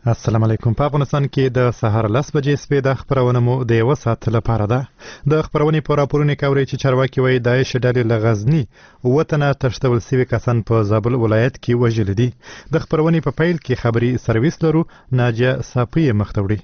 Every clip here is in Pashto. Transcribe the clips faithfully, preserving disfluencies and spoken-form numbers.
السلام علیکم. په افغانستان کې د سهار لس بجې سپې د خبرونه مو د یو ساعت لپاره ده. د خبرونې په راپورونه کوي چې چارواکي وایي داعش ډلې له غزني وطنه تښتول سوي کسان په زابل ولایت کې وژل دي. د خبرونې په پیل کې خبري سرویس لرو. ناجیه صافی مختوړي.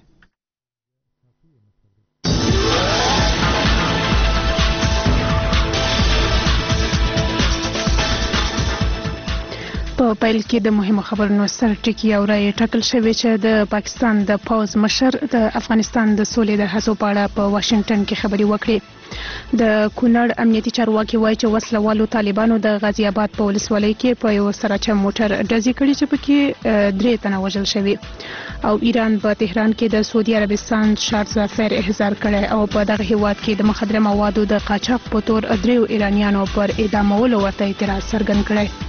په پیل کې د مهمو خبرونو سر ټکی او رائے ټاکل شوی چې د پاکستان د پوز مشر د افغانستان د سولې د هڅو په اړه په واشنگټن کې خبري وکړي. د کونړ امنیتي چارواکي وایي چې وسلوالو طالبانو د غازی آباد په ولسوالۍ کې په یو سراچه موټر ډزې کړي چې پکې درې تنه وژل شوي. او ایران په تهران کې د سعودي عربستان شارجه فیر احضار کړي او په دغه هیواد کې د مخدره موادو د قاچاق په تور دریو ایرانیانو پر اعدامولو ورته اعتراض څرګند کړي.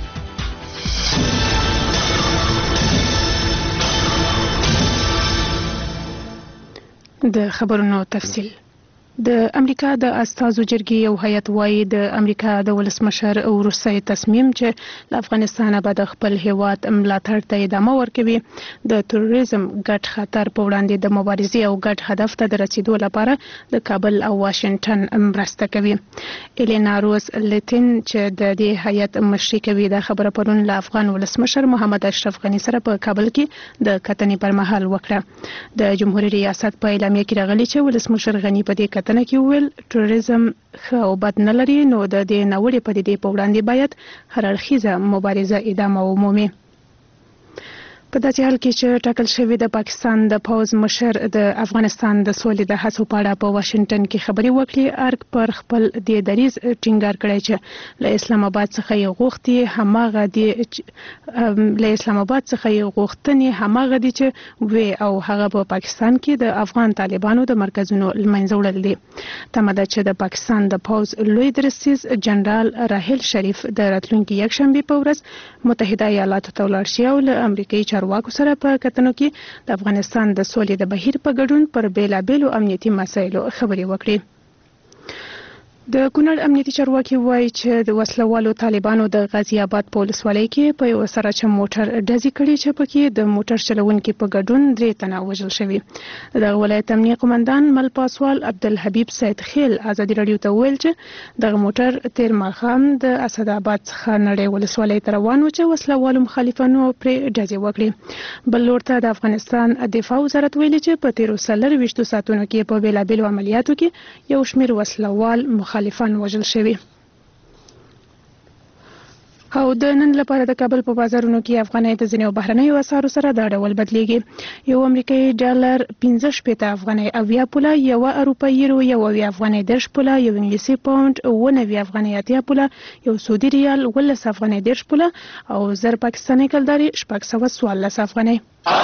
د خبرونو تفصیل. د امریکا د استازو جرګې یو هیئت وایي د امریکا د ولسمشر وروستی تصمیم چې له افغانستانه به د خپل هیواد ملاتړ ته ادامه ورکوي د تروریزم ګډ خطر په وړاندې د مبارزې او ګډ هدف ته د رسیدو لپاره د کابل او واشنگټن مرسته کوي. الینا روز لیتن چې د دې هیئت مشري کوي د خبره پرون له افغان ولسمشر محمد اشرف غني سره په کابل کې د کتنې پر مهال وکړه. د جمهوریت ریاست په اعلامیه کې راغلي چې ولسمشر غني په دې کتنه کې ویل تروریزم ښه او بد نه لري نو د دې ناوړې پدیدې په وړاندې باید هر اړخیزه مبارزه ادامه ومومي. په داسې حال کې چې ټاکل شوی د پاکستان د پوز مشر د افغانستان د سولې د هڅو په اړه په واشنگټن کې خبري وکړي، ارګ پر خپل د دریز ټینګار کړی چې له اسلام آباد څخه یې غوښتي هماغه د له اسلام آباد څخه یې غوښتنې هماغه دي چې وی او هغه په پاکستان کې د افغان طالبانو د مرکزونو لمنځه وړل دي. تمه ده چې د پاکستان د پوز لوی درستیز جنرال راحل شریف د راتلونکي یکشنبه په ورځ متحده ایالاتو ته ولاړ شي او له امریکایي واکو سره په کتنو کې د افغانستان د سولې د بهیر په ګډون پر بیلابیلو امنیتي مسایلو خبري وکړي. د کونړ امنیتي چارواکي وایي چې د وسلوالو طالبانو د غازی آباد په ولسوالۍ کې په یو سراچه موټر ډزې کړي چې پکې د موټر چلونکي په ګډون درې تنه وژل شوي. د ولایت امنیه قومندان مل پاسوال عبدالحبیب سید خیل ازادي رادیو ته ویل چې دغه موټر تیر ماښام د اسد آباد څخه نړۍ ولسوالۍ ته روان و چې وسلوالو مخالفانو پرې ډزې وکړي. بل لور ته د افغانستان دفاع وزارت ویلي چې په تیرو څلرویشتو ساعتونو کې په بیلابیلو عملیاتو کې یو شمېر وسلوال مخالفان وژل شوي. او د نن لپاره د کابل په بازارونو کې افغانۍ د ځینو بهرنیو اسعارو سره دا ډول بدلیږي. یو امریکایي ډالر پنځه شپېته افغانۍ اویا پوله، یو اروپایي یورو یو اویا افغانۍ دېرش پوله، یو انګلیسي پاونډ اوه نوي افغانۍ اتیا پوله، یو سعودي ریال اوولس افغانۍ دېرش پوله او زر پاکستاني کلداري شپږ سوه څوارلس افغانۍ.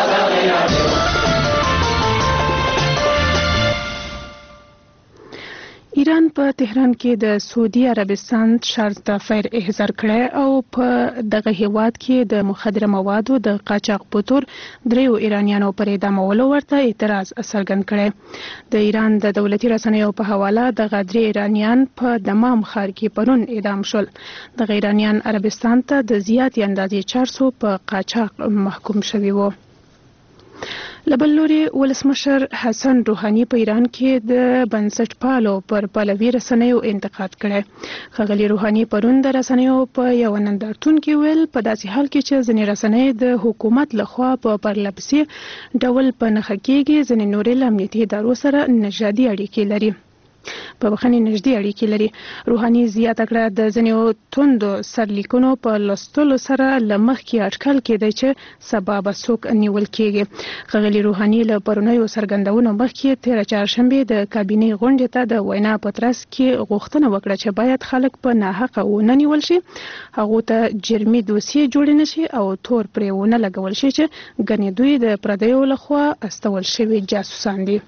ایران په تهران کې د سعودي عربستان شارجه فیر احضار کړی او په دغه هیواد کې د مخدره موادو د قاچاق په تور دریو ایرانیانو پر اعدامولو ورته اعتراض څرګند کړی. د ایران د دولتي رسنیو په حواله دغه درې ایرانیان په دمام ښار کې پرون اعدام شول. دغه ایرانیان عربستان ته د زیاتې اندازې چار سو په قاچاق محکوم شوي وو. لبل لوري ولسمشر حسن روحاني په ایران کې د بنسټ پالو پر پلوي رسنیو انتقاد کړی. ښاغلي روحاني پرون د رسنیو په یو نندارتون کې ویل په داسې حال کې چې ځینې رسنۍ د حکومت لخوا په پرلپسې ډول په نښه کېږي، ځینې نورې له امنیتي ادارو سره نژادي اړیکې لري په بخښنې نږدې اړیکې لري. روحاني زیاته کړه د ځینو توندو سرلیکونو په لوستلو سره له مخکې اټکل کېدی چې سبا به څوک نیول کېږي. ښاغلي روحاني له پرونیو څرګندونو مخکې تېره چهارشنبې د کابینې غونډې ته د وینا په ترڅ کې غوښتنه وکړه چې باید خلک په ناحقه ونه نیول شي، هغو ته جرمي دوسیې جوړې نه شي او تور پرې ونه لګول شي چې ګنې دوی د پردیو لخوا استول شوي جاسوسان دي.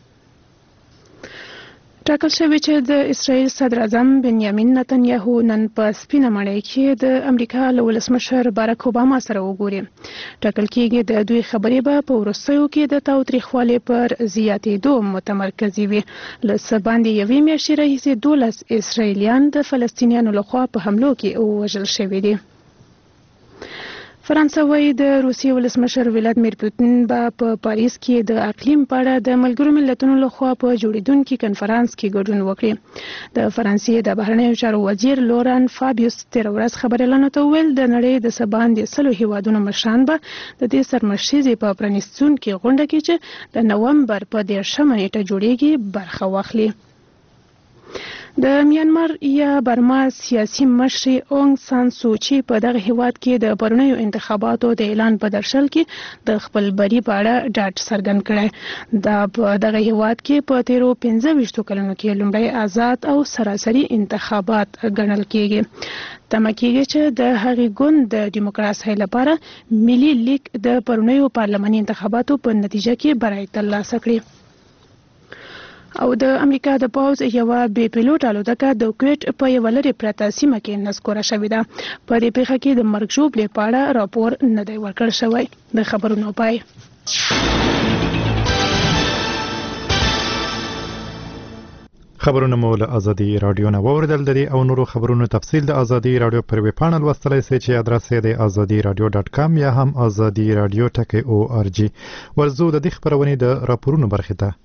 ټاکل شوی چې د اسرائیل صدر اعظم بنیامین نتنیاهو نن په سپینه ماڼۍ کې د امریکا له ولسمشر باراک اوباما سره وګوري. ټاکل کېږي د دوی خبرې به په وروستیو کې د تاوتریخوالي پر زیاتېدو متمرکزې وي. له څه باندې یوې میاشتې راهیسې دولس اسرائیلیان د فلسطینیانو لخوا په حملو کې ووژل شوي دي. فرانسه وايي د روسیې ولسمشر ولادیمیر پوتین به په پاریس کې د اقلیم په اړه د ملګرو ملتونو لخوا په جوړیدونکي کنفرانس کې ګډون وکړي. د فرانسې د بهرنیو چارو وزیر لوران فابیوس تیر ورځ خبريالانو ته ویل د نړۍ د سباندې سلو هیوادونو مشران به د دې سرمشیزې په پرانیستونکي غونډه کې چې د نومبر په دیرشمه نیټه جوړیږي برخه واخلي. د میانمار یا برما سیاسي مشر اونګ سان سوچي په دغه هیواد کې د پرونیو انتخاباتو د اعلان په درشل کې د خپل بری په اړه ډاډ څرګند کړی. دا په دغه هیواد کې په تیرو پنځه ویشتو کلونو کې لومړی آزاد او سراسري انتخابات ګڼل کېږي. تمه کېږي چې د هغې ګوند د دیموکراسۍ لپاره ملي لیگ د پرونیو پارلماني انتخاباتو په نتیجه کې بری ترلاسه کړي. او د امریکا د پوز یو بې پیلوټ الوتکه د کویټ په یو لرې پرته سیمه کې نسکوره شوې ده. په دې پیښه کې د مرګ ژوبلې په اړه راپور نه دی ورکړل شوی. د خبرونو پای. خبرونه مو له ازادي رادیو نه واوریدل. د او نورو خبرونو تفصیل د ازادي رادیو پر ویب پاڼه لوستلای شئ چې ادرس یې د ازادي رادیو ډاټ کام یا هم ازادي رادیو ټکی او ار جی. ورزو د دې خبرونې د راپورونو برخه ته.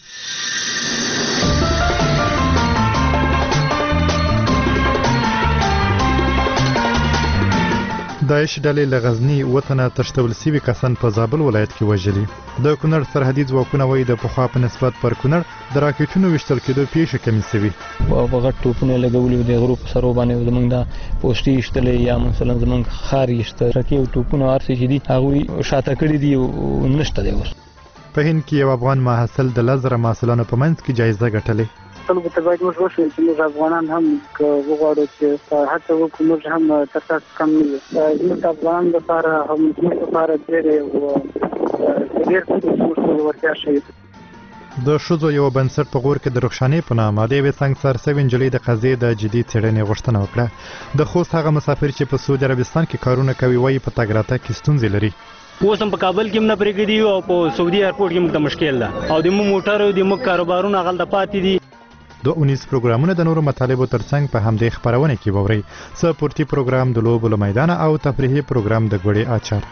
داعش ډلې له غزني وطنه تښتول سوي کسان په زابل ولایت کې وژلي. د کونړ سرحدي ځواکونه وایي د پخوا په نسبت پر کونړ د راکېټونو ویشتل کېدو پیښې کمې سوي. په غټ ټوپونه لګولي د غرو په سرو باندې زمونږ د پوسټي ایشتلې یا مثلا زمونږ ښار ایشته راکې او ټوپونه هر څه چې دي هغوی شاته کړي دي او نشته دی اوس. په هند کې یو افغان محصل د لس زره محصلانو په منځ کې جایزه ګټلې. خلکو ته باید موږ وښیو چې موږ افغانان هم وغواړو چې هڅه وکړو موږ هم تر تاسو کم نه یو. زموږ افغانانو لپاره هم زموږ لپاره ډېرې ډېر څه زموږ ورتیا شوي. د ښځو یو بنسټ په غور کې د رخشانې په نامه د یوې څنګسار سوې نجلۍ د قضیې د جدي څېړنې غوښتنه وکړه. د خوست هغه مسافر چې په سعودي عربستان کې کارونه کوي وایي په تګ راتګ کې ستونزې لري. اوس هم په کابل کې هم نه پرېږدي او په سعودي ایرپورټ کې موږ ته مشکل ده او د موږ موټرو د موږ کاروبارونه هغلته پاتې دي. دو اونیز پروګرامونه د نورو مطالبو ترڅنګ په همدې خبرونه کې ووري. سپورتي پروګرام د لوبو له میدانه او تفریحي پروګرام د ګوړې اچار.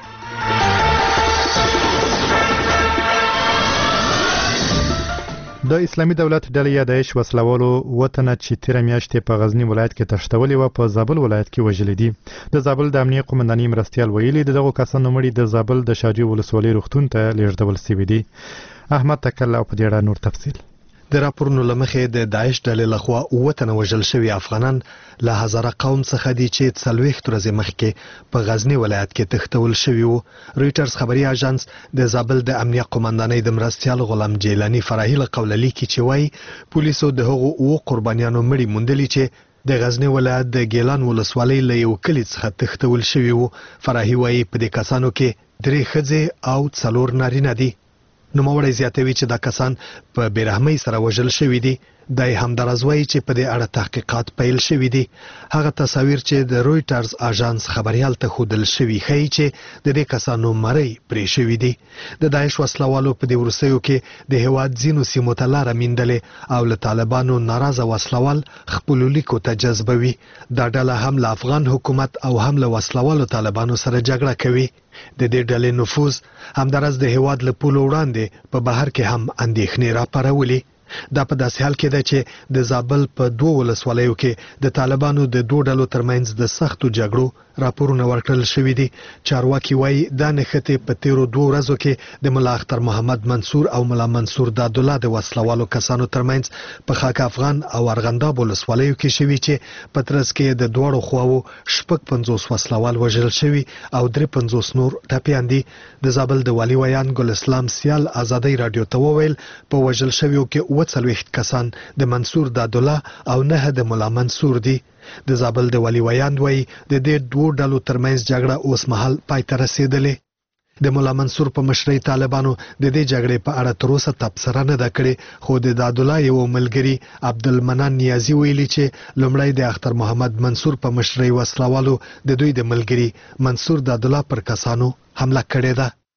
د اسلامي دولت ډلې یا داعش وسلوالو وطن چې تیر میاشتې په غزنی ولایت کې تښتولې و په زابل ولایت کې وژلې دي. د زابل د امنیه قومندانۍ مرستیال ویلي دغه کسانو مړي د زابل د شاجوی ولسوالۍ روغتون ته لیږدول شوي دي. احمد تکل او په دې اړه نور تفصیل. د راپورونو لمخې د داعش ډلې لخوا اووه وژل شوي افغانان له هزاره قوم څخه دي چې څلوېښت ورځې مخکې په غزنی ولایت کې تښتول شوي وو. رویټرز خبري اژانس د زابل د امنیه قومندانۍ د مرستیال غلام جیلانی فراهی له قوله لیکي چې وایي پولیسو د هغو اووه قربانیانو مړي موندلي چې د غزنی ولایت د ګیلان ولسوالۍ له یو کلي څخه تښتول شوي وو. فراهی وایي په دې کسانو کې درې ښځې او څلور نارینه دي. نوموړی زیاتوي چې دا کسان په بېرحمۍ سره وژل شوي دي. دا یې همداراز وایي چې په دې اړه تحقیقات پیل شوي دي. هغه تصاویر چې د رویټرز اژانس خبریال ته ښودل شوي ښیي چې د دې کسانو مرۍ پرې شوي دي. د داعش وسلوالو په دې وروستیو کې د هېواد ځینو سیمو ته لاره میندلې او له طالبانو ناراضه وسلوال خپلو لیکو ته جذبوي. دا ډله هم له افغان حکومت او هم له وسلوالو طالبانو سره جګړه کوي. د دې ډلې نفوذ همداراز د هېواد له پولو وړاندې په بهر کې هم اندېښنې راپارولي. دا په داسې حال کې ده چې د زابل په دوه ولسوالیو کې د طالبانو د دوه ډلو ترمنځ د سختو جګړو راپورونه ورکړل شوي دي. چارواکي وایي دا نښتې په تیرو دوه ورځو کې د ملا اختر محمد منصور او ملا منصور دادالله د وسلوالو کسانو ترمنځ په خاک افغان او ارغنداب ولسوالیو کې شوي چې په ترڅ کې د دواړو خواو شپږ پنځوس وسلوال وژل شوي او درې پنځوس نور ټپیان دي. د زابل د والي ویان ګل اسلام سیال ازادۍ رادیو ته وویل په وژل شویو کې اووه څلوېښت کسان د منصور دادالله او نه د ملا منصور دي. د زابل د والي ویان وایي د دې دوو ډلو ترمنځ جګړه اوس مهال پای ته رسېدلې. د ملا منصور په مشرۍ طالبانو د دې جګړې په اړه تر اوسه تبصره نه ده کړې، خو د دادالله یو ملګري عبدالمنان نیازي ویلي چې لومړی د اختر محمد منصور په مشرۍ وسلوالو د دوی د ملګري منصور دادالله پر کسانو حمله کړې ده.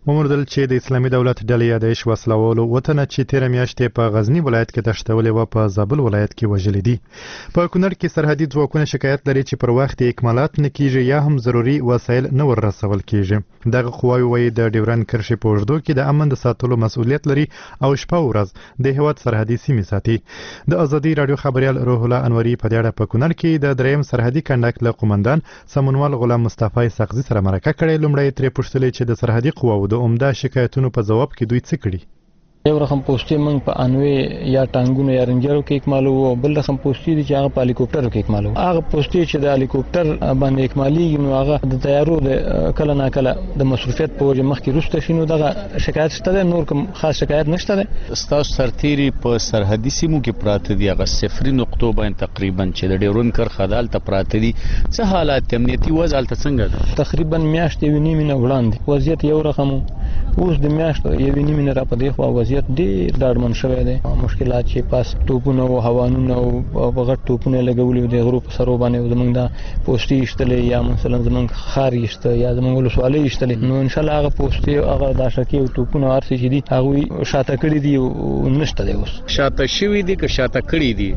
ومردل چې د اسلامي دولت ډلې یادېش وسلوالو وطن چې تیر میاشتې په غزنی ولایت کې تښتولې و په زابل ولایت کې وژل دي. په کونړ کې سرحدي ځواکونه شکایت لري چې پر وخت اکمالات نه کیږي یا هم ضروري وسایل نه ور رسول کیږي. دغه قواوی وایي د ډیورند کرښې په اوږدو کې د امن د ساتلو مسؤلیت لري او شپه ورځ د هیواد سرحدي سیمې ساتي. د ازادي رادیو خبريال روح الله انوري په دې اړه په کونړ کې د دریم سرحدي کنډک له قومندان سمونوال غلام مصطفی سقزي سره مرکه کړې. لومړی ترې پوښتلې چې د سرحدي قواو د عمده شکایتونو په جواب کې دوی څه کړي. یو رقم پوسټي موږ په انوي یا ټانګونو یا رنجرو کې اکمالو او بل رقم پوسټي دي چې هغه په هلیکوپټرو کې اکمالو. هغه پوسټي چې د هلیکوپټر باندې اکمالي نو هغه د تیارو د کله نه کله د مصرفیت په وجه مخکې رسته شنو دغه شکایت شته، نور کوم خاص شکایت نشته ده. ستاسو سرتيري په سرحدي سیمو کې پراته دي، هغه صفري نقطو باندې تقریبا چې د ډیورون کرښه دالته پراته دي، څه حالات امنیتي وضع الته څنګه ده؟ تقریبا میاشت یو نیمه نه وړاندې وضعیت یو رقم، اوس د میاشت یو نیمه نه را په دی خو وضعیت ډیر ډاډمن شوی دی. مشکلات چې پاس توپونه او هوانونه او بغټ توپونه لګولې د غرو په سرو باندې زمونږ د پوسټي شتلې یا مثلا زمونږ خاري شته یا زمونږ ولسوالۍ شتلې، نو ان شاء الله هغه پوسټي هغه د شکی او توپونه ارسي چې دي هغه شاته کړی دي او نشته دی. اوس شاته شوی دي که شاته کړی دي؟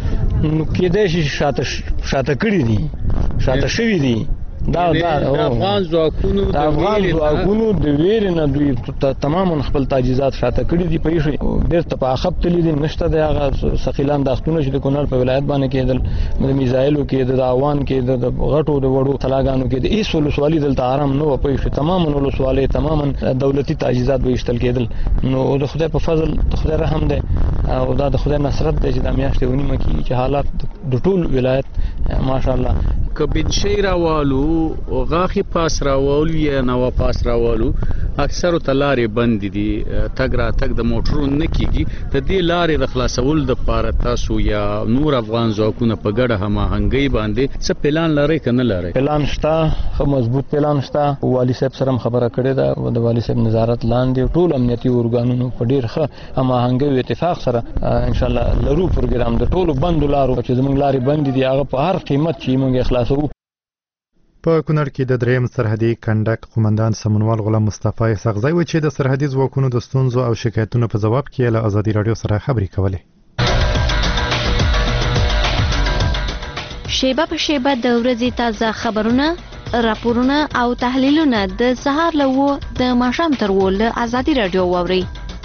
نو کېدای شي شاته شاته کړی دي، شاته شوی دي. دا دا افغان ځواکونو د افغان ځواکونو د ویر نه دوی تماما خپل تجهیزات شاته کړی دي. په یوه بیرته په عقب تللی دي، نشته د هغه ثقیلان داختونه چې د کونړ په ولایت باندې کېدل، د میزایلو کې د اعوان کې د غټو د وړو تلاګانو کې د ایس ولسوالۍ دلته آرام نه و. په یوه تماما ولسوالۍ تماما دولتي تجهیزات به ایستل کېدل. نو د خدای په فضل د خدای رحم دی او دا د خدای نصرت دی چې د میاشتې ونیمه کې چې حالات د ټول ولایت ماشاءالله کبن شي راوالو او غاخي پاس راوالو یا نو پاس راوالو اکثر تلارې بند دي، تګ را تګ د موټرو نه کیږي. د دې لارې د خلاصول د پاره تاسو یا نور افغان ځواکونه په ګډه هماهنګي باندې څه پلان لري کنه لري؟ پلان شته، خو مضبوط پلان شته. والی صاحب سره خبره کړې ده او د والی صاحب نظارت لاندې ټول امنیتي ارګانونو په ډیر ښه هماهنګي او اتفاق سره ان شاء الله لرو پروګرام د ټولو بندو لارو چې زموږ لارې بند دي هغه په هر قیمت چې موږ خلاصو. په کونړ کې د دریم سرحدي کنډک قومندان سمونوال غلام مصطفی سقزي و چې د سرحدي ځواکونو د ستونزو او شکایتونو په جواب کې له ازادي رادیو سره خبرې کولې. شیبه په شیبه د ورځې تازه خبرونه، راپورونه او تحلیلونه د سهار له و د ماښام تر و له ازادي رادیو واورئ.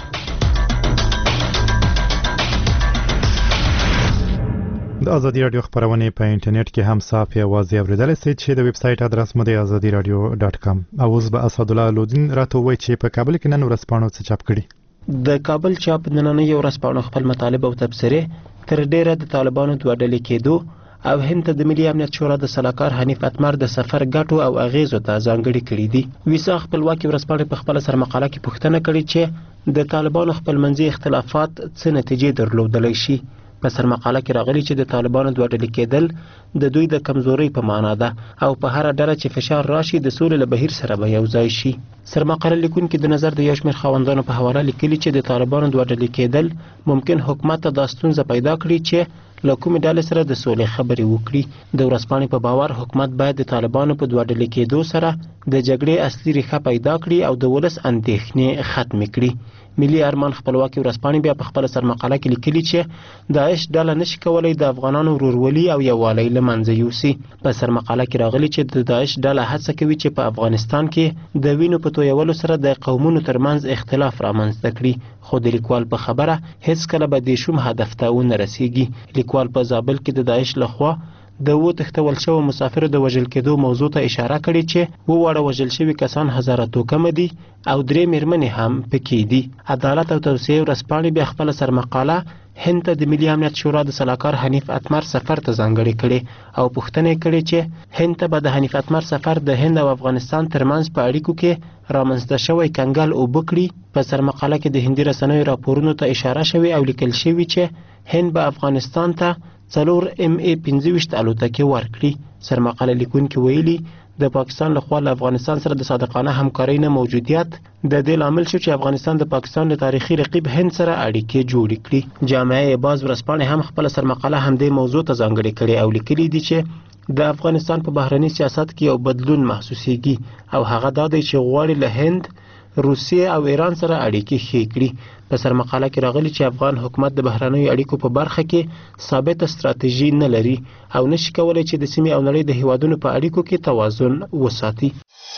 د ازادي رادیو خبرونه په انټرنیټ کې هم صاف یا واضح اوریدل شي چې د ویب سټ ادرس مو د ازادي رادیو ډاټ کام. اوس به اسد الله لودین راته وایي چې په کابل کې نن ورځپاڼو څه چاپ کړي. د کابل چاپ نننۍ ورځپاڼو خپل مطالب او تبصرې تر ډیره د طالبانو دوه ډلې کېدو او هند ته د ملي امنیت شورا د سلاکار حنیف اتمر د سفر ګټو او اغیزو ته ځانګړي کړي دي. ویسا خپلواکي ورځپاڼې په خپل سرمقاله کې پوښتنه کړې چې د طالبانو خپلمنځي اختلافات څه نتیجې درلودلی شي. په سرمقاله کې راغلي چې د طالبانو دوه ډلې کېدل د دوی د کمزورۍ په معنا ده او په هر ډله چې فشار راشي د سولې له بهیر سره به یو ځای شي. سرمقاله لیکونکي د نظر د یو شمېر خاوندانو په حواله لیکلي چې د طالبانو دوه ډلې کېدل ممکن حکومت ته دا ستونزه پیدا کړي چې له کومې ډلې سره د سولې خبرې وکړي. د ورځپاڼې په باور حکومت باید د طالبانو په دوه ډلې کېدو سره د جګړې اصلي ریښه پیدا کړي او د ولس اندېښنې ختمې کړي. ملي ارمان خپلواکي ورځپاڼې بیا په خپل سرمقاله کې لیکلي چې داعش ډله نشي کولای د افغانانو ورورولي او یووالی له منځه یوسي. په سرمقاله کې راغلي چې د داعش ډله هڅه کوي چې په افغانستان کې د وینو په تویولو سره د قومونو ترمنځ اختلاف رامنځته کړي، خو د لیکوال په خبره هیڅ کله به د شوم هدف ته ونه رسیږي. لیکوال په زابل کې د داعش لخوا د و تختول شوو مسافرو د وژل کېدو موضوع ته اشاره کړې چې و واړه وژل شوي کسان هزاره توکمه دي او درې میرمنې هم پکې دي. عدالت او توسعه ورځپاڼې بیا خپله سرمقاله هند ته د ملي امنیت شورا د سلاکار حنیف اتمر سفر ته ځانګړې کړې او پوښتنه کړې چې هند ته به د حنیف اتمر سفر د هند او افغانستان ترمنځ په اړیکو کې رامنځته شوی کنګل اوبه کړي. په سرمقاله کې د هندي رسنیو راپورونو ته اشاره شوې او لیکل شوي چې هند به افغانستان ته څلور ام ای پنځه ویشت الوتکې ورکړي. سرمقاله لیکونکي ویلي د پاکستان لخوا له افغانستان سره د صادقانه همکارۍ نه موجودیت د دې لامل شو چې افغانستان د پاکستان له تاریخي رقیب هند سره اړیکې جوړې کړي. جامعه باز ورځپاڼې هم خپل سرمقاله همدې موضوع ته ځانګړې کړې او لیکلي دي چې د افغانستان په بهرني سیاست کې یو بدلون محسوسیږي او هغه دا دی چې غواړي له هند روسیې او ایران سره اړیکې ښې کړي. په سرمقاله کې راغلي چې افغان حکومت د بهرنیو اړیکو په برخه کې ثابته ستراتیژي نه لري او نشي کولی چې د سیمې او نړۍ د هیوادونو په اړیکو کې توازن وساتي.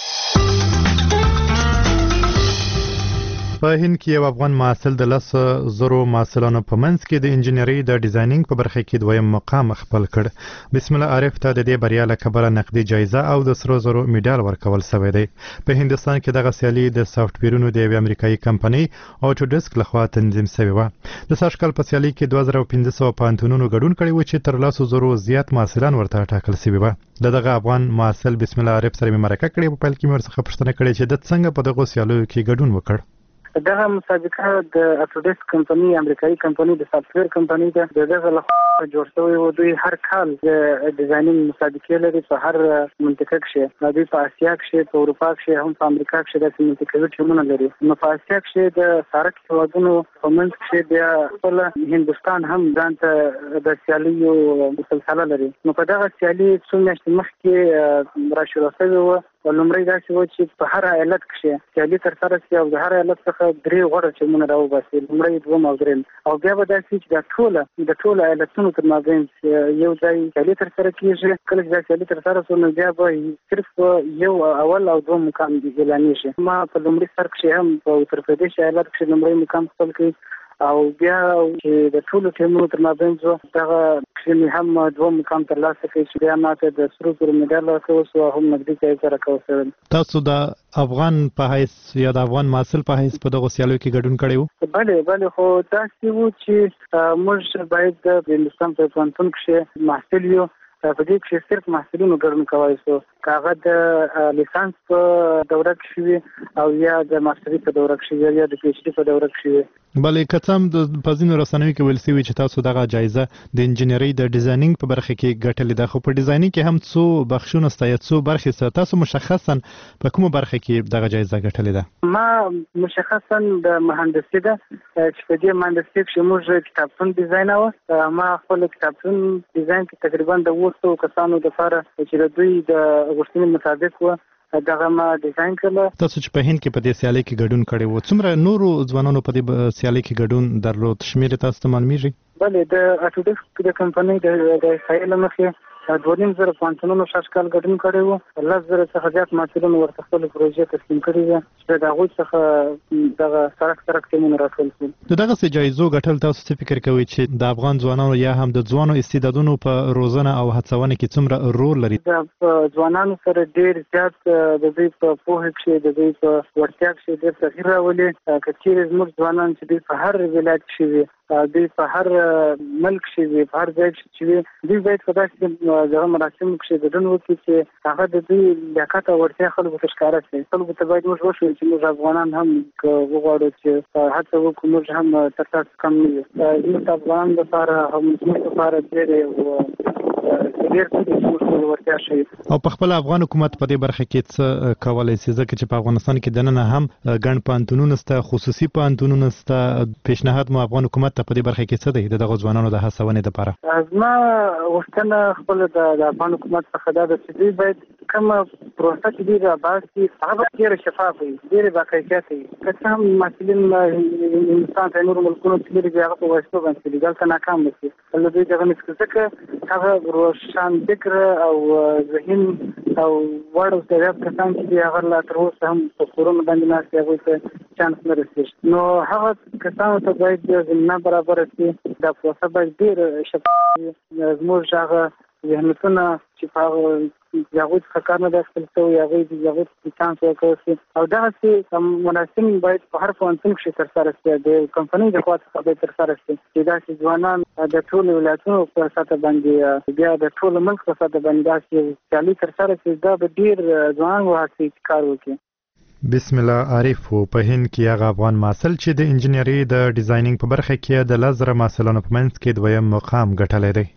په هند کې یو افغان محصل د لس زرو محصلانو په منځ کې د انجینرۍ د ډیزاینینګ په برخه کې دویم مقام خپل کړ. بسم الله عارف ته د دې بریا له کبله نقدي جایزه او د سرو زرو میډال ورکول شوی دی. په هندستان کې دغه سیالي د سافټویرونو د یوې امریکایي کمپنۍ اوټوډیسک لخوا تنظیم شوې وه. د سږ کال په سیالي کې دوه زره پنځه سوه پوهنتونونو ګډون کړی و چې تر لسو زرو زیات محصلان ورته ټاکل شوي وه. د دغه افغان محصل بسم الله عارف سره مې مرکه کړې. په پیل کې مې ورڅخه پوښتنه کړې چې د څنګه په دغو سیالیو کې ګډون وکړ. دغه مسابقه د اټوډیسک کمپنۍ امریکایي کمپنۍ د سافټویر کمپنۍ ده. دغه لخوا جوړ شوی و. دوی هر کال د ډیزاینینګ مسابقې لري په هر منطقه کښې. دوی په اسیا کښې، په اروپا کښې، هم په امریکا کښې داسې منطقوي ټیمونه لري. نو په اسیا کښې د سارک هېوادونو په منځ کښې بیا خپل هندوستان هم ځان ته د سیالیو سلسله لري. نو په دغه سیالي څو میاشتې مخکې راشروع شوې وه. لومړی داسې و چې په هر ایالت کښې سیالي ترسره شي او د هر ایالت څخه درې غوره ټیمونه راوباسي، لومړی، دوم او درېیم. او بیا به داسې چې دا ټوله د ټولو ایالتونو تر مابین یو ځای سیالي ترسره کېږي. کله چې دا سیالي ترسره شو نو بیا به صرف یو اول او دوم مقام اعلانېږي. ما په لومړي سر کښې هم په اتر پردیش ایالت کښې لومړی مقام خپل کړي او بیا چې د ټولو ټیمونو تر مابین زه دغه کښې مې هم دوم مقام ترلاسه کړی چې بیا ماته د سرو زرو میډال راکول شو او هم نقدي جایزه راکول شوې. تاسو د افغان په حیث یا د افغان محصل په حیث په دغو سیالیو کې ګډون کړی و؟ بلې بلې خو داسې و چې موږ باید د هندوستان په پوهنتون کښې محصل یو. په دې کښې صرف محصلینو ګډون کولی شو، که هغه د لیسانس په دوره کښې وي او یا د ماستري په دوره کښې وي یا د پی ایچ ډي په دوره کښې وي. بلې که څه هم په ځینو رسنیو کې ویل شوي چې تاسو دغه جایزه د انجینرۍ د ډیزاینینګ په برخه کې ګټلې ده، خو په ډیزاینینګ کې هم څو بخشونه شته یا څو برخې شته. تاسو مشخصا په کومه برخه کې دغه جایزه ګټلې ده؟ ما مشخصا د مهندسي ده چې په دې مهندسي کښې موږ کتابتون ډیزاینوه. ما خپل کتابتون ډیزاین کې تقریبا د اووه سوو کسانو دپاره چې د دوی د غوښتنې مطابق وه دغه ما ډیزاین کړله. تاسو چې په هند کې په دې سیالۍ کې ګډون کړی و، څومره نورو ځوانانو په دې سیالۍ کې ګډون درلود؟ شمېر تاسو ته معلومیږي؟ بلې د اټوډیسک د کمپنۍ د احصایې له مخې دوه نیم زره پوهنتونونو شاش کال ګډون کړی و. لس زره څخه زیات محصلینو ورته خپلې پروژې تسلیم کړې وې چې د هغوی څخه دغه سرک سرک ټیمونه راټول شول. د دغسې جایزو ګټل تاسو څه فکر کوئ چې د افغان ځوانانو یا هم د ځوانو استعدادونو په روزنه او هڅونه کې څومره رول لري؟ د ځوانانو سره ډېر زیات د دوی په پوهه کښې، د دوی په وړتیا کښې ډېر تغییر راولي. که چېرې زموږ ځوانان چې دوی په هر ولایت کښې وي، دوی په هر ملک کښې وي، په هر ځای کښې چې وي، دوی باید په داسې دغه مراسمو کښې ګډون وکړي چې هغه د دوی لیاقت او وړتیا خلکو ته ښکاره شي. خلکو ته باید موږ وښیو چې موږ افغانان هم که وغواړو چې هڅه وکړو موږ هم تر تاسو کم نه یو. زموږ د افغانانو لپاره هم زموږ لپاره ډېرې او په خپل افغان حکومت په دې برخه کې څه کولای شي؟ ځکه چې په افغانستان کې دننه هم ګڼ پوهنتونونه شته، خصوصي پوهنتونونه شته. پیشنهاد مو افغان حکومت ته په دې برخه کې څه دی د دغو ځوانانو د هڅونې لپاره؟ زما غوښتنه خپله د افغان حکومت څخه دا ده چې دوی باید کومه پروسه چې دوی راباسي هغه باید ډېره شفافه وي، ډېرې باکیفیته وي. که څه هم محصلین هندوستان ته نورو ملکونو ته لري هغه په واسطو باندې دي، دلته ناکام نه شي. له دوی دغه نه ځکه هغه روشن فکر او ذهین او وړ استعداد کسان چې دي هغه لا تر اوسه هم په کورونو باندې ناست دي، هغوی ته چانس نه رسېږي. نو هغه کسانو ته باید زمینه برابره کړي، دا پروسه باید ډېر شفافه وي. زموږ هغه ذهنیتونه چې په هغه هغوی څخه کار نه دی اخیستل شوی، هغوی هغوی ته چانس ورکول شي. او دغسې مراسم باید په هر پوهنتون کښې ترسره شي، د کمپنۍ د خوا څخه باید ترسره شي چې داسې ځوانان د ټولو ولایتونو په سطحه باندې بیا د ټولو ملک په سطحه باندې داسې سیالي ترسره شي. دا به ډېر ځوانان وهڅوي چې کار وکړي. بسم الله عارف په هند کې هغه افغان محصل چې د انجینرۍ د ډیزاینینګ په برخه کې د لس زره محصلانو په منځ کې دویم مقام ګټلی دی.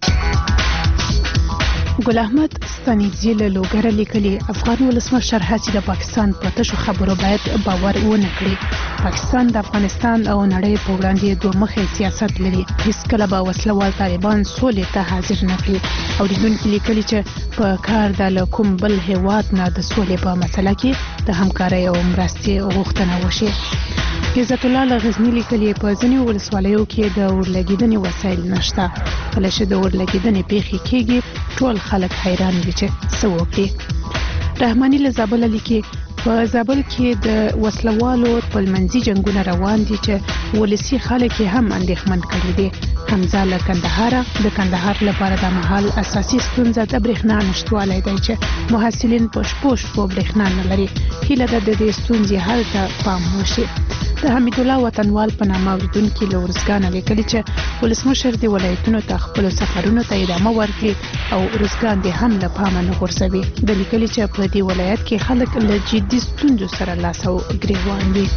ګل احمد ستانیزي له لوګره لیکلي افغان ولسمشر هڅې د پاکستان په تشو خبرو باید باور ونه کړي. پاکستان د افغانستان او نړۍ په وړاندې دوه مخی سیاست لري. هیڅ کله به وسلوال طالبان سولې ته حاضر نه کړي. اوریدونکو لیکلي چې په کار د کوم بل هیواد نه د سولې په مسله کې د همکارۍ او مرستې غوښتنه وشي. عزت الله غزنی لیکلي په ځینو ولسوالیو کې د اورلګیدنې وسایل نشته. کله چې د اورلګیدنې پیښې کېږي ټول خلک حیران دي چې څه وکړي. رحماني له زابل لیکي په زابل کې د وسلوالو خپلمنځي جنگونه روان دي چې ولسی خلک هم اندېښمن کړي دي. حمزه له کندهار د کندهار لپاره د مهال اساسي ستونزه د برېښنا نشټوالی دی چې محصلین په شپو شپو برېښنا نه لري. هیله ده د دې ستونزې حل ته پام وشي. د حمید الله وطنوال په نامه اوریدونکي له ارزګانه لیکلي چې ولسمشر د ولایتونو ته خپلو سفرونو ته ادامه ورکړي او ارزګان د هم له پامه نه غورځوي. د لیکلي چې په دې ولایت کې خلک له جدي ستونزو سره لاس او ګریوان دي.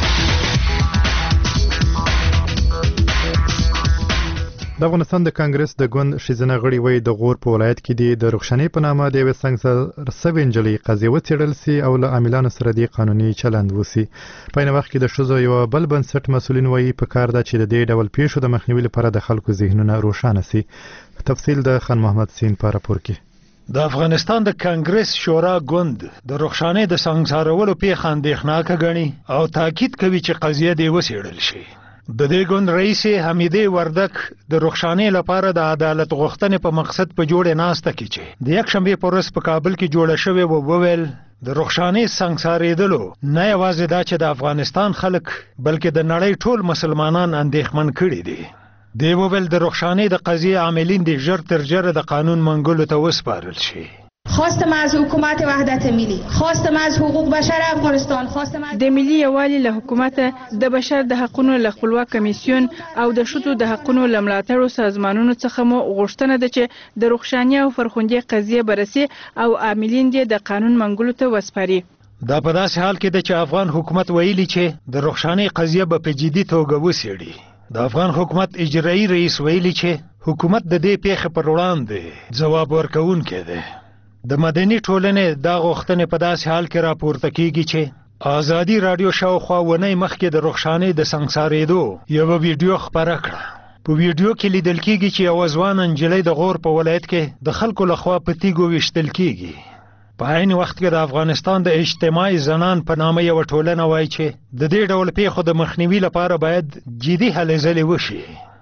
د افغانستان د کانګرس د ګوند ښځینه غړي وایي د غور په ولایت کې د رخشنې په نامه د یوې څنګ سوې نجلۍ قضیه وڅېړل سي او له عاملانو سره د قانوني چلند وسي. په عین وخت کې د ښځو یو بل بنسټ مسؤلین وایي په کار ده چې د دې ډول پیښو د مخنیوي لپاره د خلکو ذهنونه روښانه سي. تفصیل د خان محمد سین په راپور کې. د افغانستان د کانګرس شورا ګوند د رخصانې د سنگسارولو پیښه اندېښناکه ګڼي او تاکید کوي چې قضیه دې وڅېړل شي. د دې ګوند رئیس حمیدې وردک د رخصانې لپاره د عدالت غوښتنې په مقصد په جوړه ناسته کې چې د یک شنبه په ورځ په کابل کې جوړه شوې و وویل د رخصانې سنگسارېدلو نه یوازې دا چې د افغانستان خلک بلکې د نړۍ ټول مسلمانان اندېښمن کړي دي. دی وویل د رخصانې د قضیه عاملین د ژر تر ژره د قانون منګولو ته وسپارل شي. خواستم از حکومت وحدت ملی، خواستم از حقوق بشر افغانستان، خواستم از د ملي یوالي له حکومت د بشر د حقوقو له خپلواک کمیسیون او د شتو د حقوقو له ملاتړو سازمانونو څخه مو غوښتنه ده چې د رخصانې او فرخندې قضیه برسي او عاملین دې د قانون منګولو ته وسپاري. دا په داسې حال کې ده چې افغان حکومت ویلي چې د رخصانې قضیه به په جدي توګه وڅېړي. د افغان حکومت اجرایي رئیس ویلي چې حکومت د دې پیښې پر وړاندې ځواب ورکوونکی دی. د مدني ټولنې دا غوښتنې په داسې حال کې راپورته کیږي چې آزادي رادیو شاوخوا ونې مخکې د رخصانې د سنگسارېدو یو ویډیو خپره کړه. په ویډیو کې لیدل کیږي چې یو ځوان نجلۍ د غور په ولایت کې د خلکو لخوا په تیږو ویشتل کیږي. په عین وخت کې د افغانستان د اجتماعي زنان په نامه یو ټولنه وایي چې د دې ډول پیښو د مخنیوي لپاره باید جدي هلې ځلې وشي.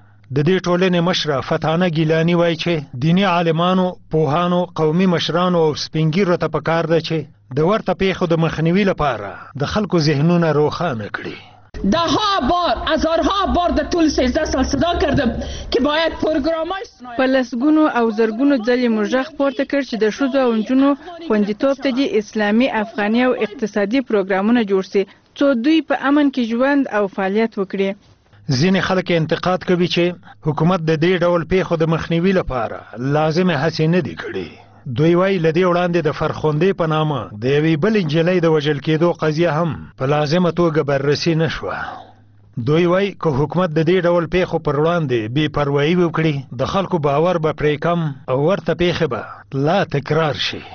د دې ټولنې مشره فتانه ګیلانی وایي چې دینی عالمانو، پوهانو، قومي مشرانو او سپینګیرو ته پکار ده چې د ورته پیښو د مخنیوي لپاره د خلکو ذهنونه روښانه کړي. ده ها بار هزارها بار در طول سیزده سال صدا کردم که باید پروگرامای په لسګونو او زرګونو ځلې موږ غږ پورته کړ چې د ښځو او نجونو خوندیتوب ته د اسلامي، افغاني او اقتصادي پروګرامونه جوړ سي څو دوی په امن کې ژوند او فعالیت وکړي. ځینې خلک انتقاد کوي چې حکومت د دې ډول پیښو د مخنیوي لپاره لازمه هڅې نه دي کړې. دوی وایي له دې وړاندې د فرخندې په نامه د یوې بلې نجلۍ د وژل کېدو قضیه هم په لازمه توګه بررسي نه شوه. دوی وایي که حکومت د دې ډول پیښو پر وړاندې بې پروایي وکړي د خلکو باور به پرې کم او ورته پیښې به لا تکرار شي.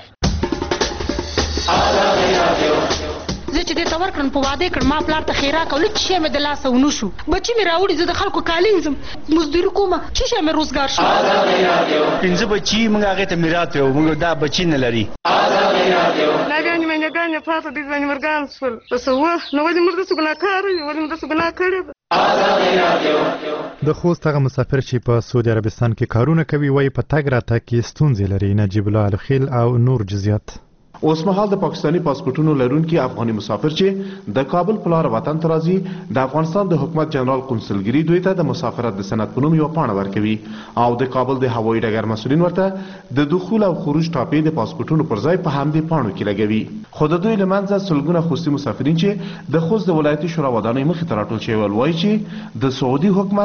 زه چې دې ته ورکړم په واده کړم ما پلار ته خیرات او لږ شی مې د لاسه ونه شو. بچي مې راوړي زه د خلکو کالي ځم مزدوري کوم چې شی مې روزګار شو. پنځه بچي موږ هغې ته میراث ویو موږ دا بچي نه لري. ناګانې مې نګانې پاته دې ځواني مرګان شول پس وه نو ولې موږ داسې ګناه کار یو ولې موږ داسې ګناه کړې ده. د خوست هغه مسافر چې په سعودي عربستان کې کارونه کوي وایي په تګ راتګ کې ستونزې لري. نجیب الله الخیل او نور جزیات. اوس مهال د پاکستاني پاسپورتونو لرونکي افغاني مسافر چې د کابل په لار وطن ته راځي د افغانستان د حکومت جنرال قونسلګري دوی ته د مسافرت د سند په نوم یوه پاڼه ورکوي او د کابل د هوایي ډګر مسؤلین ورته د دخول او خروج ټاپې د پاسپورتونو پر ځای په همدې پاڼو کې لګوي. خو د دوی له منځه سلګونه خوستي مسافرین چې د خوست د ولایتي شورا ودانۍ مخې ته راټول شوي ول وایي چې د سعودي حکومت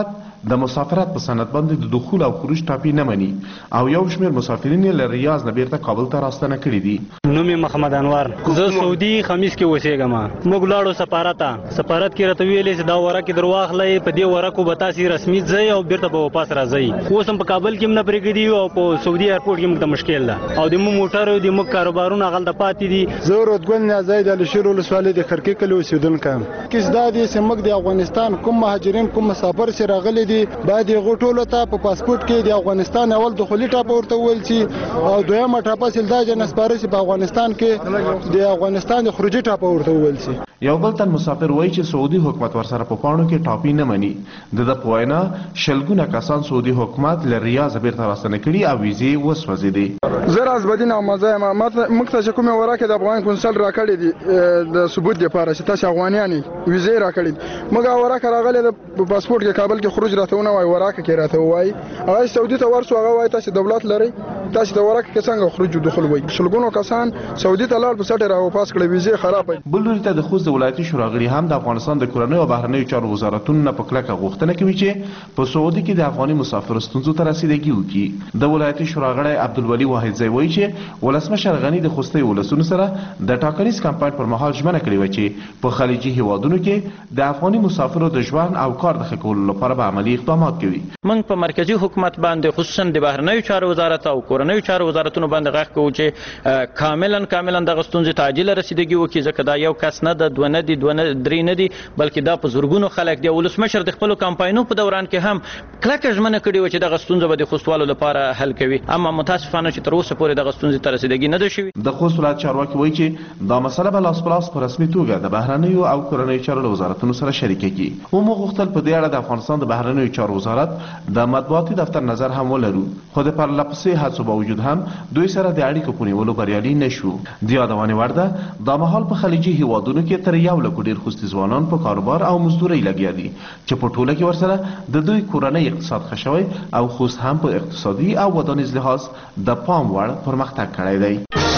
د مسافرت په سند باندې د دخول او خروج ټاپي نه مني او یو شمېر مسافرین له ریاض نه بیرته کابل ته راستنه کړي دي. نوم محمد انور، زه سعودي خمیس کې اوسېږم. موږ لاړو سفارت سفارت کې راته ویلې چې دا ورکه درواخلې په دې ورکو به تاسو رسمي ځای او بیرته به واپس راځي. اوس هم په کابل کې نه پرېږدي او په سعودي ایرپورټ کې موږ ته مشکل ده او د مو موټر د مو کاروبارونه غلطه پاتې دي. زه رودګل نازای د لشیر ولسوالۍ د خرکی کلی اوسیدونکو یم. کیس دا دي چې موږ د افغانستان کوم مهاجرین کوم مسافر سره راغلي دي باید یې غوټولو ته په پاسپورت کې د افغانستان اول دخولي ټاپ ورته ویل شي او دویمه ټاپ اصل دا جنس پارسي په افغانستان کې د افغانستان د خروجي ټاپ ورته ویل شي. یو بل تن مسافر وایي چې سعودي حکومت ورسره په پاڼو کې ټاپي نه مني. د د پوینا شلګونه کسان سعودي حکومت له ریاض بیرته راستنه کړي او ویزې وسوځېدې. زه رازبدین احمدزی یم. موږ ته چې کومه ورکه د افغان کنسل راکړې دي د ثبوت لپاره چې تاسو افغانیان ویزې راکړې موږ ورکه راغلې د پاسپورت کې کابل کې خروج راته ونه وای ورکه کې راته وای هغه سعودي ته ورسو هغه وای تاسو دولت لري تاسو د ورکه کې څنګه خروج او دخول وای. شلګونو کسان سعودي ته لاړ په سټه راو پاس کړې ویزې خراب. بل لوري ته د خوست ولایتي شورا غړي هم د افغانستان د کورنۍ او بهرنیو چارو وزارتونو نه په کلکه غوښتنه کوي چې په سعودي کې د افغاني مسافرو ستونزو ته رسیدګي وکړي. د ولایتي شورا غړی عبدالولي واحدزی وایي چې ولسمشر غني د خوستي ولسونو سره د ټاکنیز کمپاین پر مهال ژمنه کړې و چې په خلیجي هیوادونو کې د افغاني مسافرو د ژوند او کار د ښه کولو لپاره به عملي اقدامات کوي. موږ په مرکزی حکومت باندې خصوصا د بهرنیو چارو وزارت او کورنیو چارو وزارتونو باندې غږ کوو چې کاملا کاملا د ستونزې تعجیل رسیدګي وکړي ځکه دا یو کس نه د دوه نه دي دوه درې نه دي بلکې دا په زورګونو خلک دی. ولسمشر د خپل کمپاینونو په دوران کې هم کلکه ژمنه کړې و چې دغه ستونزه به د خوستوالو لپاره حل کوي اما متاسفانه چې تر اوسه پورې دغه ستونزې ته رسیدګي نه ده شوې. د خوست ولایت چارواکي وایي چې دا مسله به لاس په لاس په رسمي توګه د بهرنیو او کورنیو چارو وزارتونو سره شریکه کړي. موږ غوښتل په دې اړه د افغانستان د بهرنیو چارو وزارت د مطبوعاتي دفتر نظر هم ولرو خو د پرلپسې هڅو باوجود هم دوی سره د اړیکو په نیولو بریالي نشو. د یادونې وړ ده دا مهال په خلیجي هیوادونو کې تر یو لک ډیر خوستي ځوانان په کاروبار او مزدوري لګیا دي چې په ټوله کې ورسره د دوی کورنۍ اقتصاد ښه شوی او خوست هم په اقتصادي او ودانیز لحاظ د پام وړ پرمختګ کړی دی.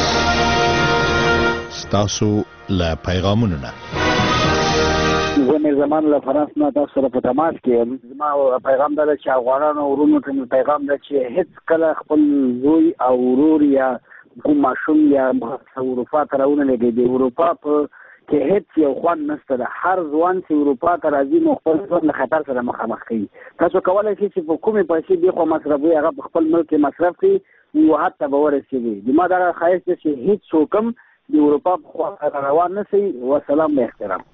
ستاسو له پیغامونو نه زمې زمان له فرانس نه تاسو سره په تماس کې یم. زما پیغام دا چې افغانانو ورونو ته پیغام دا چې هیڅ کله خپل زوی او ورور یا کوم ماشوم یا اروپا ته راونه لګي. د اروپا په کې هیڅ یو خوان نشته ده. هر ځوان چې اروپا ته راځي نو خپل ژوند له خطر سره مخامخ کوي. تاسو کولی شئ چې په کومې پیسې دی خو مصرفوي هغه په خپل ملک کې مصرف کړي او حتی به ورسېږي. زما دغه ښایست دی چې هیڅ څوک هم د اروپا په خوا روان نه شي. وسلام به احترام.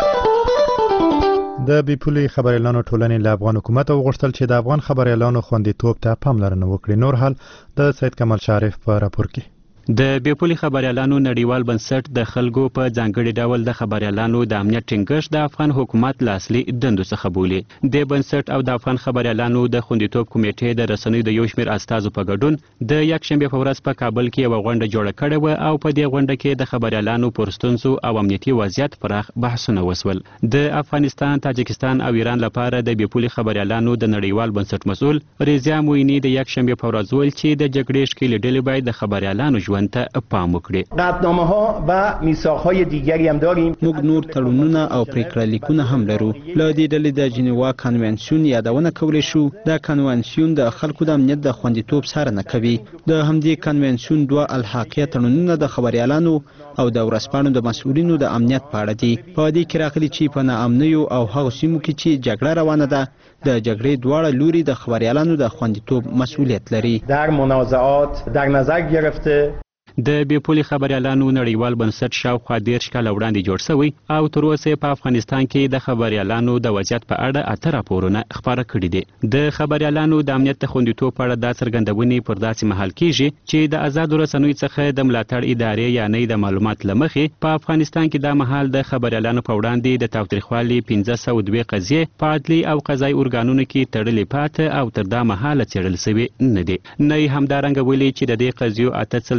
د بیپولي خبريالانو ټولنې له افغان حکومت وغوښتل چې د افغان خبريالانو خوندیتوب ته پاملرنه وکړي. نور حال د سید کمال شریف په راپور کې. د بیپولي خبريالانو نړیوال بنسټ د خلکو په ځانګړي ډول د خبريالانو د امنیت ټینګښت د افغان حکومت له اصلي دندو څخه بولي. د بنسټ او د افغان خبريالانو د خوندیتوب کمیټې د رسنیو د یو شمېر استازو په ګډون د یکشنبې په ورځ په کابل کې یوه غونډه جوړه کړې وه او په دې غونډه کې د خبريالانو پر ستونزو او امنیتي وضعیت پراخ بحثونه وسول. د افغانستان، تاجکستان او ایران لپاره د بیپولي خبريالانو د نړیوال بنسټ مسؤل ریزیا مویني د یکشنبې په ورځ ویل چې د جګړې ښکېلې ډلې باید د خبريالانو ژوند ته پام وکړي. قطعنامه‌ها و میثاق‌های دیگری هم داریم. موږ نور تړونونه او پریکړه لیکونه هم لرو. له دې ډلې د جنیوا کنونسیون یادونه کولی شو. دا کنونسیون د خلکو د امنیت د خوندیتوب څارنه کوي. د همدې کنونسیون دوه الحاقیه تړونونه د خبريالانو او د ورځپاڼو د مسؤلینو د امنیت په اړه دي. په دې کې راغلي چې په ناامنیو او هغو سیمو کې چې جګړه روانه ده د جګړې دواړه لوري د خبريالانو د خوندیتوب مسؤلیت لري. در منازعات در نظر گرفته د بیپولي خبريالانو نړیوال بنسټ شاوخوا دېرش کاله وړاندې جوړ شوی او تر اوسه په افغانستان کې د خبريالانو د وضعیت په اړه اته راپورونه خپاره کړي دي. د خبريالانو د امنیت د خوندیتوب په اړه دا څرګندونې پر داسې مهال کېږي چې د آزادو رسنیو څخه د ملاتړ ادارې یا نه د معلومات له مخې په افغانستان کې دا مهال د خبريالانو په وړاندې د تاوتریخوالي پنځه سوه دوه قضیې په عدلي او قضایي ارګانونو کې تړلې پاته او تر دا مهاله څېړل شوې نه دي. نه یې همدارنګه ویلي چې د دې قضیو اته څلوېښت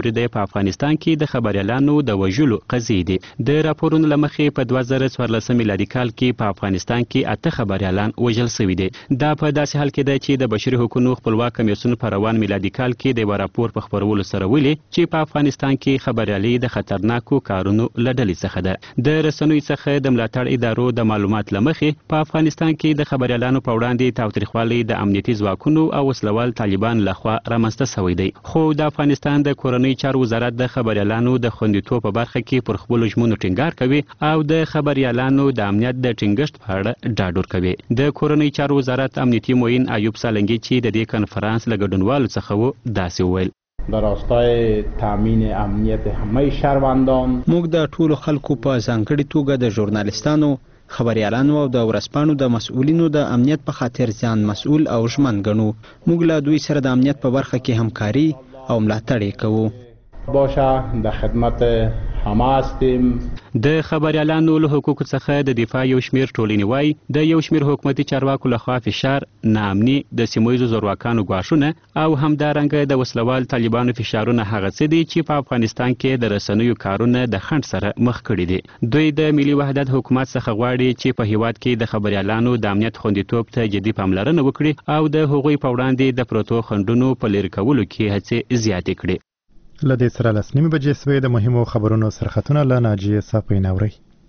مورد په افغانستان کې د خبريالانو د وژلو قضیې دي. د راپورونو له مخې په دوه زره څوارلسم میلادي کال کې په افغانستان کې اته خبريالان وژل شوي دي. دا په داسې حال کې ده چې د بشري حقوقو خپلواک کمیسیون په روان میلادي کال کې د یو راپور په خپرولو سره ویلي چې په افغانستان کې خبريالي د خطرناکو کارونو له ډلې څخه ده. د رسنیو څخه د ملاتړ ادارو د معلومات له مخې په افغانستان کې د خبريالانو په وړاندې تاوتریخوالی د امنیتي ځواکونو او وسلوال طالبان لخوا رامنځته شوی دی. خو د افغانستان د کورنۍ چارو وزارت د خبريالانو د خوندیتوب په برخه کې پر خپلو ژمنو ټینګار کوي او د خبريالانو د امنیت د ټینګښت په اړه ډاډ ورکوي. د کورنۍ چارو وزارت امنیتي معین ایوب سالنګي چې د دې کنفرانس له ګډونوالو څخه و داسې وویل: در راستای تامین امنیت همه شهروندان موږ د ټولو خلکو په ځانګړي توګه د ژورنالیستانو، خبريالانو او د ورځپاڼو د مسؤلینو د امنیت په خاطر ځان مسؤل او ژمن ګڼو. موږ له دوی سره د امنیت په برخه کې همکاري او ملاتړ کوو. باشه د خدمت همه هستیم. د خبريالانو له حقوقو څخه د دفاع یو شمیر ټولنې وایي د یو شمیر حکومتي چارواکو لخوا فشار، ناامني، د سیمه ییزو زورواکانو ګواښونه او همدارنګه د وسلوال طالبانو فشارونه هغه څه دي چې په افغانستان کې د رسنیو کارونه د خنډ سره مخ کړي دي. دوی د ملي وحدت حکومت څخه غواړي چې په هیواد کې د خبريالانو د امنیت خوندیتوب ته جدي پاملرنه وکړي او د هغوی په وړاندې د پروتو خنډونو په لرې کولو کې هڅې زیاتې کړي. له دې سره لس نیمې بجې سوې د مهمو خبرونو سرخطونه له ناجیې صافۍ ناورئ.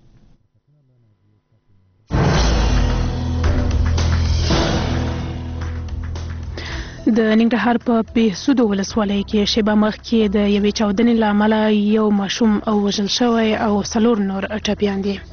د ننګرهار په بهسودو ولسوالۍ کې شیبه مخکې د یوې چاودنې له امله یو ماشوم او وژل شوی او څلور نور ټپیان دي.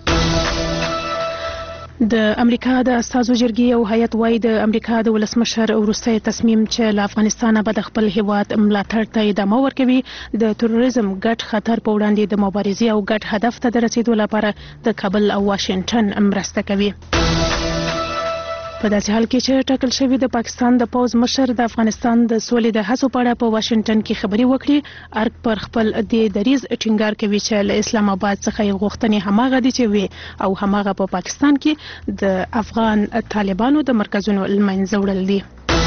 د امریکا د استازو جرګې یو هیئت وايي د امریکا د ولسمشر وروستی تصمیم چې له افغانستانه به د خپل هیواد ملاتړ ته ادامه ورکوي د تروریزم ګډ خطر په وړاندې د مبارزې او ګډ هدف ته د رسیدو لپاره د کابل او واشنګټن مرسته کوي. په داسې حال کې چې ټاکل شوی د پاکستان د پوز مشر د افغانستان د سولې د هڅو په اړه په واشنګټن کې خبري وکړي، ارګ پر خپل د دریز ټینګار کوي چې له اسلام آباد څخه یې غوښتنې هماغه دي چې وي او هماغه په پاکستان کې د افغان طالبانو د مرکزونو لمنځه وړل دي.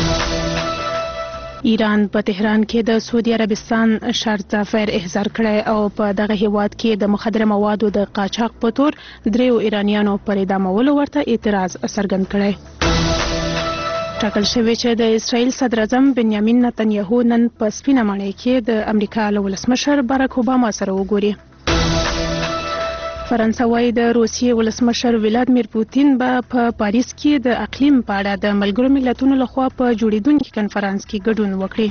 ایران په تهران کې د سعودي عربستان شرط ظفر احضار کړی او په دغه هیواد کې د مخدره موادو د قاچاق په تور دریو ایرانیانو پر اعدامولو ورته اعتراض څرګند کړی. ټاکل شوی چې د اسرائیل صدر اعظم بنیامین نتنیاهو نن په سپینه ماڼۍ کې د امریکا له ولسمشر باراک اوباما سره وګوري. فرانسه وايي د روسیې ولسمشر ولادیمیر پوتین به په پاریس کې د اقلیم په اړه د ملګرو ملتونو لخوا په جوړیدونکي کنفرانس کې ګډون وکړي.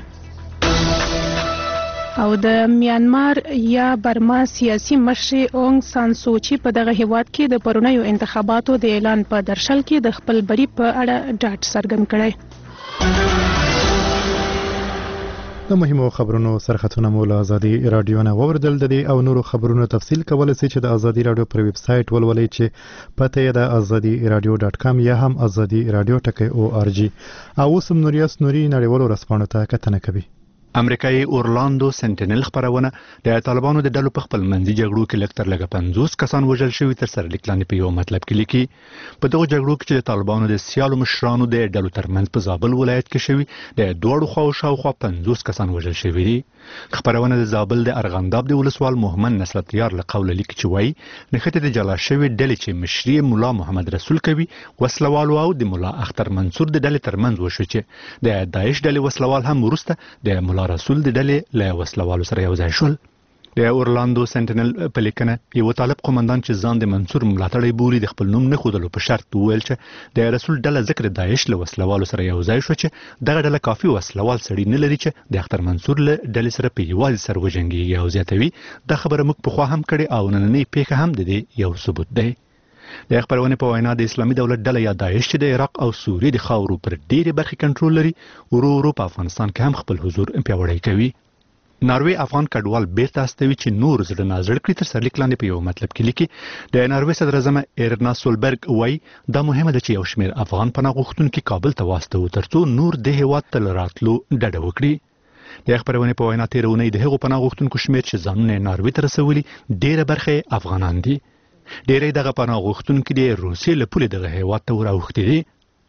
او د میانمار یا برما سیاسي مشر اونګ سان سوچي په دغه هیواد کې د پرونیو انتخاباتو د اعلان په درشل کې د خپل بری په اړه ډاډ څرګند کړی. د مهمو خبرونو سرخطونه مو له ازادي رادیو نه واوریدل. د دې او نورو خبرونو تفصیل کولی شئ چې د ازادي رادیو پر ویب سایټ ولولئ چې پته یې د ازادي رادیو ډاټ کام یا هم ازادي رادیو ټکی او ار جی. او اوس هم نوریاس نوري نړیوالو ورځپاڼو ته کتنه کوي. امریکایي اورلاندو سنټینل خبرونه د طالبانو د ډلو په خپل منځي جګړو کې لږ تر لږه پنځوس کسان وژل شوي تر سره لیک لاندې په یو مطلب کې لیکي. په دغو جګړو کې چې د طالبانو د سیالو مشرانو د ډلو ترمنځ په زابل ولایت کې شوي د دواړو خواو شاوخوا پنځوس کسان وژل شوي دي. خبرونه د زابل د ارغنداب د ولسوال محمد نصرت یار له قوله لیکي چې وایي نښتې د جلا شوي ډلې چې مشري مولا محمد رسول کوي وسلوالو او د مولا اختر منصور د ډلې ترمنځ وشو چې د داعش ډلې وسلوال هم وروسته د مولا رسول د ډلې له وسلوالو سره یو ځای شول. د اورلاندو سنټینل په لیکنه یو طالب قومندان چې ځان د منصور ملاتړی بولي د خپل نوم نه ښودلو په شرط وویل چې د رسول ډله ذکر داعش له وسلوالو سره یو ځای شو چې دغه ډله کافي وسلوال سړي نه لري چې د اختر منصور له ډلې سره په یوازې سر وجنګېږي او زیاتوي دا خبره موږ پخوا هم کړې او نننۍ پیښه هم د دې یو ثبوت دی. د خبرونه په وینا د اسلامي دولت ډله یا داعش چې د عراق او سوریې د خاورو پر ډېرې برخې کنټرول لري ورو ورو په افغانستان کې هم خپل حضور پیاوړی کوي. ناروې افغان کډوال بیرته استوي چې نور زړه نازړ کړي تر سرلیک لاندې په یو مطلب کې لیکي. د ناروې صدر اعظم ایرنا سولبرګ وایي دا مهمه ده چې یو شمېر افغان پناه غوښتونکي کابل ته واستوي ترڅو نور د هیواد ته راتلو ډډه وکړي. د خبرونه په وینا تیر اونۍ د هغو پناه غوښتونکو شمېر چې ځانونه ناروې ته رسولي ډېره برخه افغانان دي. ډېری دغه پناه غوښتونکي د روسیې له پولې دغه هیواد ته راوښتي دي.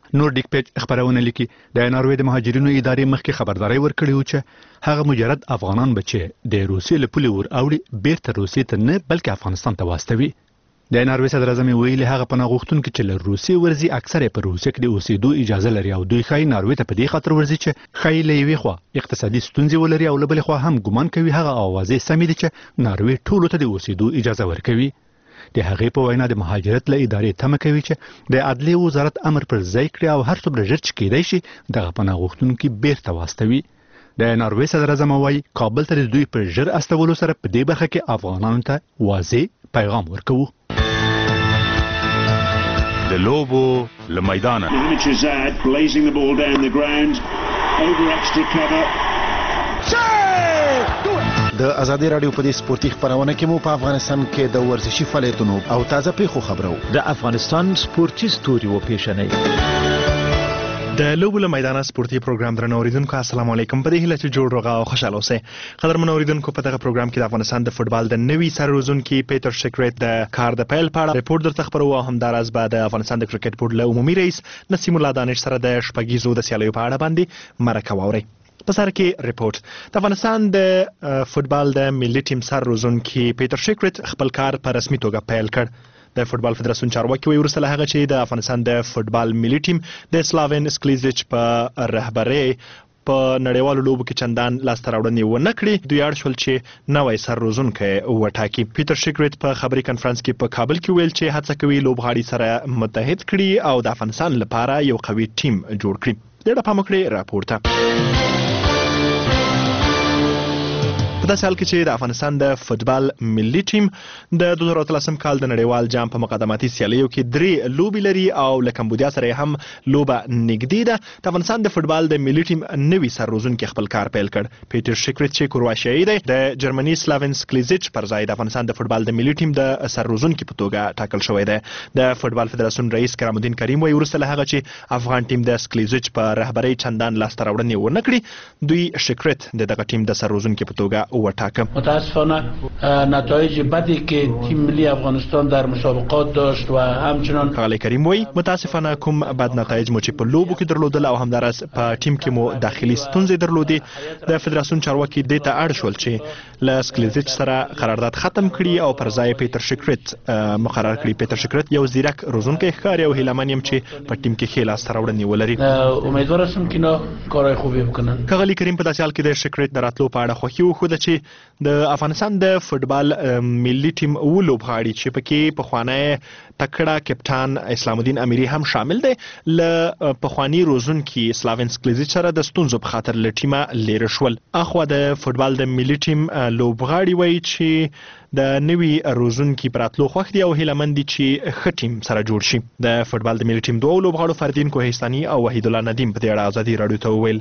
نورډیک پیج خبرونه لیکي د ناروې د مهاجرینو ادارې مخکې خبرداري ورکړې و چې هغه مجرد افغانان بچي د روسیې له پولې ور اوړي بیرته روسیې ته نه بلکې افغانستان ته واستوي. د ناروې صدر اعظم ویلي هغه پناه غوښتونکي چې له روسیې ورځي اکثره په روسیې کې د اوسېدو اجازه لري او دوی ښایي ناروې ته په دې خاطر ورځي چې ښایي له یوې خوا اقتصادي ستونزې ولري او له بلې خوا هم ګمان کوي هغه اوازې سمې دي چې ناروې ټولو ته د اوسېدو اجازه ورکوي. د هغې په وینا د مهاجرت له ادارې تمه کوي چې د عدلیې وزارت امر پر ځای کړي او هر څومره ژر چې کېدای شي دغه پناه غوښتونکي بیرته واستوي. د ناروې صدر اعظم وایي کابل ته د دوی پر ژر استولو سره په دې برخه کې افغانانو ته واضح پیغام ورکوو. د لوبو له میدانه د ازادي رادیو په دې سپورتي خبرونه کې مو په افغانستان کې د ورزشي فعالیتونو او تازه پیښو خبرو د افغانستان سپورتي ستوري و پیښنې د لوبو له میدانه سپورتي پروګرام درنو اوریدونکو السلام علیکم. په دې هیله چې جوړ روغه او خوشاله اوسئ. قدرمن اوریدونکو په دغه پروګرام کې د افغانستان د فوتبال د نوي سرروزونکي پیټر شیکریت د کار د پیل په اړه ریپورت درته خبرو او همداراز به د افغانستان د کرکټ بورډ له عمومي رئیس نسیم الله دانش سره د شپږیزو د سیالیو په اړه باندې مرکه واورئ. په سر کې ریپورت د افغانستان د فوتبال د ملي ټیم سرروزونکي پیټر شیکریت خپل کار په رسمي توګه پیل کړ. د فوتبال فدراسیون چارواکي وایي وروسته له هغه چې د افغانستان د فوتبال ملي ټیم د سلاوین سکلیزیچ په رهبرۍ په نړیوالو لوبو کې چندان لاسته راوړنې ونه کړې دوی اړ شول چې نوی سرروزونکی وټاکي. پیټر شیکریت په خبري کنفرانس کې په کابل کې ویل چې هڅه کوي لوبغاړي سره متحد کړي او د افغانستان لپاره یو قوي ټیم جوړ کړي. ډېر پام وکړئ راپور ته. په داسې حال کې چې د افغانستان د فوتبال ملي ټیم د دوه زره اتلسم کال د نړیوال جام په مقدماتي سیالیو کې درې لوبې لري او له کمبودیا سره هم لوبه نږدې ده. د افغانستان د فوتبال د ملي ټیم نوي سرروزونکي خپل کار پیل کړ. پیټر شیکریت چې کرواشیایي دی د جرمني سلاوین سکلیزیچ پر ځای د افغانستان د فوتبال د ملي ټیم د سرروزونکي په توګه ټاکل شوی دی. د فوتبال فدراسیون رئیس کرام الدین کریم وایي وروسته له هغه چې افغان ټیم د سکلیزیچ په رهبرۍ چندان لاسته راوړنې ونه کړي دوی شیکریت د دغه ټیم د سرروزونکي په توګه وټاکه. متاسفانه نتایج بدی که تیم ملی افغانستان در مسابقات داشت و همچنان آقای کریم وایي متاسفانه کوم بد نتایج مو چې په لوبو کې درلودل او همدارس په ټیم کې مو داخلي ستونزې درلودې. د فدراسیون چارواکي دې ته اړ شول چې له سکلیزیچ سره قرارداد ختم کړي او پر ځای پیټر شیکریت مقرر کړي. پیټر شیکریت یو زیرک روزونکی ښکاري او هیلهمن یم چې په ټیم کې ښې لاسته راوړنې ولري. امیدوار هستم که اینا کارهای خوبی بکنن. ښاغلي کریم په داسې حال کې د شیکریت د راتلو په اړه خوښي وښوده چې د افغانستان د فوتبال ملي ټیم اوه لوبغاړي چې پکې پخوانی تکړه کپټان اسلام الدین امیري هم شامل دی له پخوانی روزونکي سلاوین سکلیزیچ سره د ستونزو په خاطر له ټیمه لیرې شول. اخوا د فوتبال د ملي ټیم لوبغاړي وایي چې د نوي روزونکي په راتلو خوښ دي او هیلهمن دي چې ښه ټیم سره جوړ شي. د فوتبال د ملي ټیم دوه لوبغاړو فردین کوهستاني او وحید الله ندیم په دې اړه ازادي راډیو ته وویل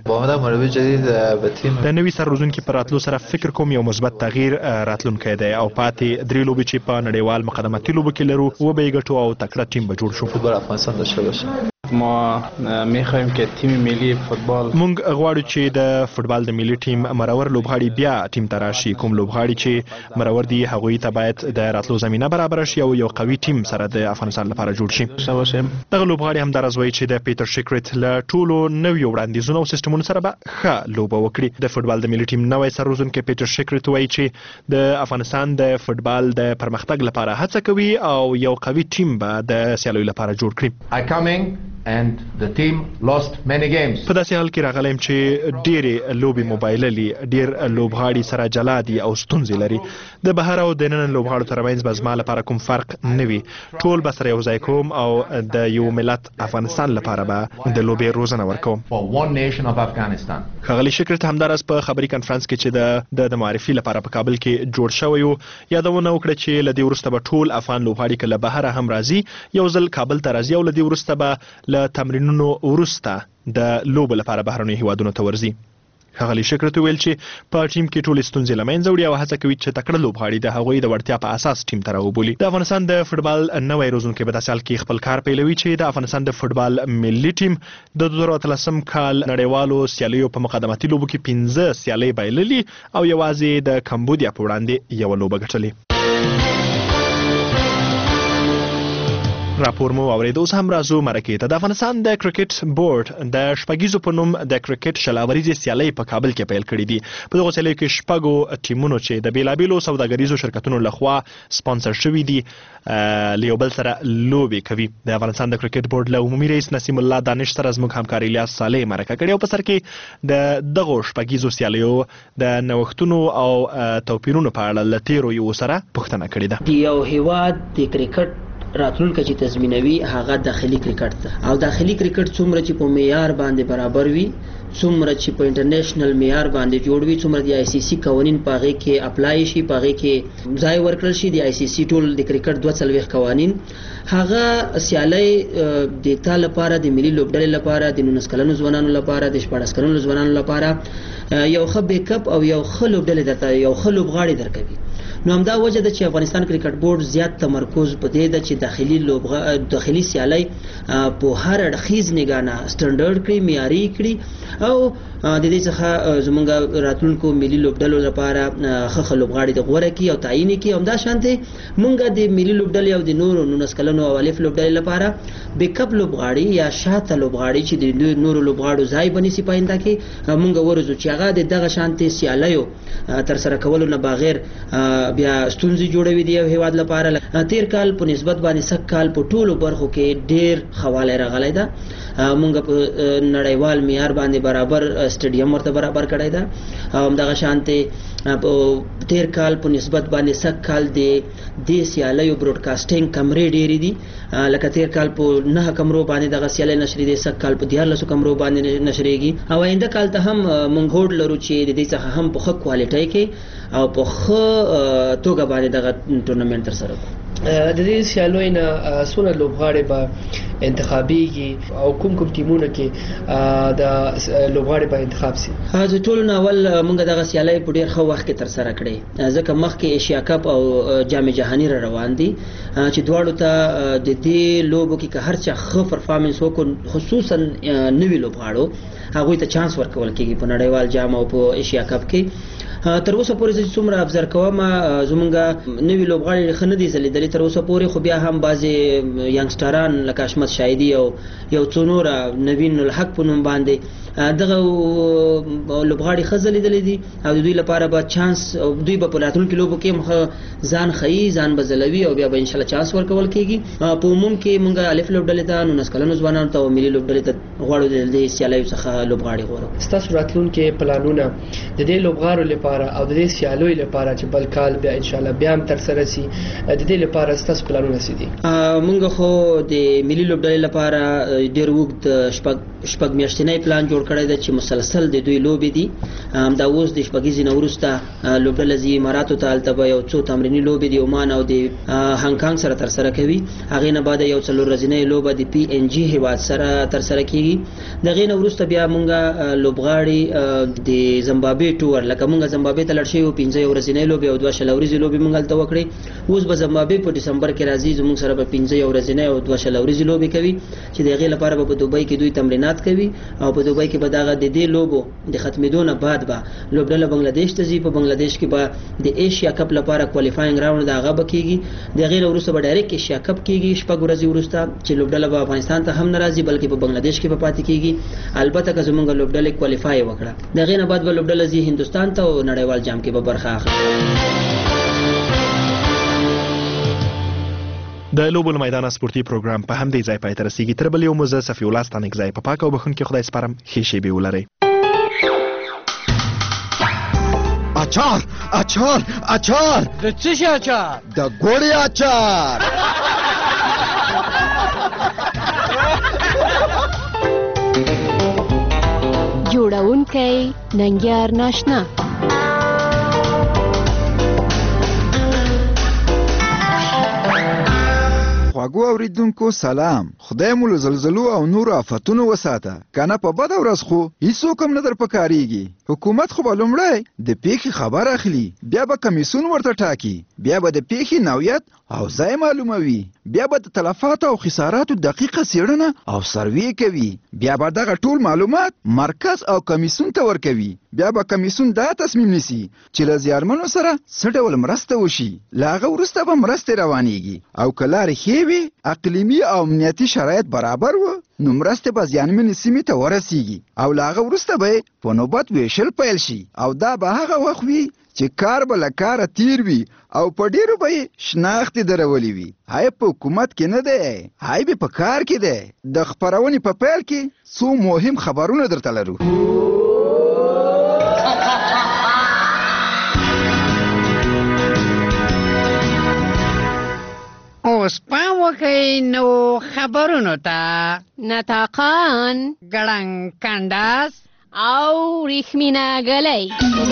د نوي سرروزونکي په راتلو سره فکر کوم یو مثبت تغییر راتلونکی دی او پاتې درې لوبې چې په نړیوال مقدماتي لوبو کې لرو و به یې ګټو او تکړه ټیم به جوړ شو. فوتبال افغانستان داشته باشه. ما میخوایم که تیم ملی فوتبال مونږ غواړو چې د فوتبال د ملي ټیم مرور لوبغاړي بیا ټیم ته راشي. کوم لوبغاړي چې مرور دي هغوی ته باید د راتلو زمینه برابر شي او یو قوي ټیم سره د افغانستان لپاره جوړ شي. دغه لوبغاړي همداراز وایي چې د پیټر شیکریت له ټولو نویو وړاندیزونو او سیستمونو سره به ښه لوبه وکړي. د فوتبال د ملي ټیم نوی سرروزونکی پیټر شیکریت وایي چې د افغانستان د فوتبال د پرمختګ لپاره هڅه کوي او یو قوي ټیم به د سیالیو لپاره جوړ کړي. and the team lost many games. په داسې حال کې راغلم چې ډېرې لوبې موبایللي ډېر لوبغاړي سره جلا دي او ستونزې لري. د بهر او د نن لوبغاړو ترمنځ به زما لپاره کوم فرق نه وي. ټول به سره یو ځای کوم او د یو ملت افغانستان لپاره به د لوبې روزنه ورکوم. For one nation of Afghanistan. ښاغلي شیکریت همداراز په خبري کنفرانس کې چې د د معرفي لپاره په کابل کې جوړ شوی و یادونه وکړه چې له دې وروسته به ټول افغان لوبغاړي که له بهره هم راځي یو ځل کابل ته راځي او له دې وروسته به له تمرینونو وروسته د لوبو لپاره بهرنیو هیوادونو ته ورځي. ښاغلي شیکریت ویل چې په ټیم کې ټولې ستونزې له منځه وړي او هڅه کوي چې تکړه لوبغاړي د هغوی د وړتیا په اساس ټیم ته راوبولي. د افغانستان د فوتبال نوی روزونکی په داسې حال کې خپل کار پیلوي چې د افغانستان د فوتبال ملي ټیم د دوه زره اتلسم کال نړیوالو سیالیو په مقدماتي لوبو کې پنځه سیالۍ بایللي او یوازې د کمبودیا په وړاندې یوه لوبه ګټلې. راپور مو اورېدو. اوس هم راځو مرکې ته. د افغانستان د کرکټ بورډ د شپږیزو په نوم د کرکټ شلاوریزې سیالۍ په کابل کې پیل کړې دي. په دغو سیالیو کې شپږو ټیمونو چې د بیلابیلو سوداګریزو شرکتونو لخوا سپانسر شوي دي له یو بل سره لوبې کوي. د افغانستان د کرکټ بورډ له عمومي رئیس نسیم الله دانش سره زموږ همکار الیاس صالح مرکه کړې او په سر کې د دغو شپږیزو سیالیو د نوښتونو او توپیرونو په اړه له تیرو یو سره پوښتنه کړې ده. د یو هیواد د کرکټ راتلونکي چې تضمینوي هغه داخلي کرکټ ده او داخلي کرکټ څومره چې په معیار باندې برابر وي، څومره چې په انټرنیشنل معیار باندې جوړ وي، څومره د آی سی سی قوانین په هغې کې اپلای شي، په هغې کې ځای ورکړل شي. د آی سی سی ټول د کرکټ دوه څلوېښت قوانین هغه سیالۍ د تا لپاره، د ملي لوبډلې لپاره، د نولس کلنو ځوانانو لپاره، د شپاړس کلنو ځوانانو لپاره یو ښه بیک اپ او یو ښه لوبډلې درته یو ښه لوبغاړي درکوي. نو همدا وجه ده چې افغانستان کرکټ بورډ زیات تمرکز په دې ده چې داخلي لوبغا داخلي سیالۍ په هر اړخیز نګانه سټنډرډ کړي، معیاري کړي او د دې څخه زمونږ راتلونکو ملي لوبډلو لپاره ښه ښه لوبغاړي د غوره کړي او تعیین کړي. همدا شانتې مونږ د ملي لوبډلې او د نورو نولس کلنو او الف لوبډلې لپاره بیک اپ لوبغاړي یا شاته لوبغاړي چې د نورو لوبغاړو ځای بنیسي په آینده کې مونږ ورزو چې هغه د دغه شانتې سیالیو ترسره کولو نه بغیر بیا ستونزې جوړوي د یو هیواد لپاره. تیر کال په نسبت باندې سږ کال په ټولو برخو کې ډیر خواله راغلی ده. مونږ په نړیوال معیار باندې برابر سټیډیم ورته برابر کړی ده او همدغه شانتې تیر کال په نسبت باندې سږ کال د دې سیالیو براډکاسټینګ کمرې ډېرې دي. لکه تیر کال په نه کمرو باندې دغه سیالۍ نشرې دي، سږ کال په دیارلسو کمرو باندې نشرېږي او آینده کال ته هم مونږ هوډ لرو چې د دې څخه هم په ښه کوالټۍ کې او په ښه توګه باندې دغه ټورنمنټ ترسره کړو. د دې سیالیو نه څونه لوبغاړي به انتخابیږي او کوم کوم ټیمونه کې د لوبغاړي به انتخاب سي؟ د ټولو نه اول موږ دغه سیالۍ په ډېر ښه وخت کې ترسره کړې، ځکه مخکې ایشیا کپ او جام جهاني را روان دي چې دواړو ته د دې لوبو کې که هر چا ښه پرفارمنس وکړو، خصوصا نوي لوبغاړو هغوی ته چانس ورکول کېږي په نړیوال جام او په ایشیا کپ کې. تر اوسه پورې چې څومره ابزر کوم زمونږ نوي لوبغاړي ښه نه دي ځلېدلي تر اوسه پورې، خو بیا هم بعضې ینګسټران لکه اشمت شاهدي او یو څو نوره نوین الحق په نوم باندې دغه لوبغاړي ښه ځلېدلي دي او د دوی لپاره به چانس دوی به په راتلونکي لوبو کې هم ځان ښیي، ځان به ځلوي او بیا به انشاءالله چانس ورکول کېږي. په عموم کې مونږ الف لوبډلې ته، نولس کلنو ځوانانو ته او ملي لوبډلې ته غواړو د دې سیالیو څخه لوبغاړي غوره. ستاسو راتلونکي پلانونه د دې لوبغاړو لپاره او د دې سیالیو لپاره چې بل کال بیا انشاءالله بیا هم ترسره سي، د دې لپاره ستاسو پلانونه څه دي؟ مونږ خو د ملي لوبډلې لپاره ډېر اوږد شپږ شپږ میاشتنی پلان جوړ کړی دی چې مسلسل د دوی لوبې دي. همدا اوس د شپږیزې نه وروسته لوبډله ځي اماراتو ته، هلته به یو څو تمریني لوبې د عمان او د هانګ کانګ سره ترسره کوي. هغې نه بعد یو څلور ورځنۍ لوبه د پی ان جي هیواد سره ترسره کېږي. د هغې نه وروسته بیا مونږ لوبغاړي د زمبابوې ټور، لکه مونږ زمبابوې ته لاړ شوي وو، پنځه ورځنۍ لوبې او دوه شل ورځې لوبې مونږ هلته وکړې. اوس به زمبابوې په ډسمبر کې راځي، زمونږ سره به پنځه ورځنۍ او دوه شل ورځې لوبې کوي چې د هغې لپاره به په دوبۍ کې دوی تمرینات کوي او په دوبۍ کې به دغه د دې لوبو د ختمېدو نه بعد به لوبډله بنګلادیش ته ځي. په بنګلادیش کې به د ایشیا کپ لپاره کوالیفاینګ راوند هغه به کېږي. د هغې نه وروسته به ډایرکټ ایشیا کپ کېږي شپږ ورځې وروسته، چې لوبډله به افغانستان ته هم نه راځي بلکې په بنګلادیش کې به پاتې کېږي. البته که زمونږ لوبډلې کوالیفای وکړه، د هغې نه بعد به لوبډله ځي هندوستان ته او نړیوال جام کې به برخه اخلي. د لوبو له میدانه سپورتي پروګرام په همدې ځای پای ته رسیږي. تر بل یو مو زه صفي الله ستانکزی په پاک او بخښونکي خدای سپارم. ښې شېبې ولرئ. اچار اچار اچار د څه شي اچار؟ د ګوړې اچار. جوړونکی ننګیار ناشنا. خواږو اوریدونکو سلام، خدای مو له زلزلو او نورو آفتونو وساته، کنه په بده ورځ خو هیڅوک هم نه در پکارېږي. حکومت خو به لومړی د پیښې خبر اخلي، بیا به کمیسیون ورته ټاکي، بیا به د پیښې نوعیت او ځای معلوموي، بیا به د تلفاتو او خساراتو دقیقه څېړنه او سروې کوي، بیا به دغه ټول معلومات مرکز او کمیسیون ته ورکوي، بیا به کمیسیون دا تصمیم نیسي چې له زیارمنو سره څه ډول مرسته وشي. له هغه وروسته به مرستې روانېږي او که لارې ښې وي، اقلیمي او امنیتي شرایط برابر و، نو مرستې به زیانمنې سیمې ته ورسیږي او له هغه وروسته به په نوبت ویشل پیل شي او دا به هغه وخت وي چې کار به له کاره تیر وي او په ډیرو به یې شناختې درولې وي. هی په حکومت کې نه دی، هی به په کار کې دی. د خپرونې په پیل کې څو مهم خبرونه درته لرو. اوس پام وکئ نو خبرونو ته. نطاقان، ګړنګ کنډاس او ریښمینه ګلۍ.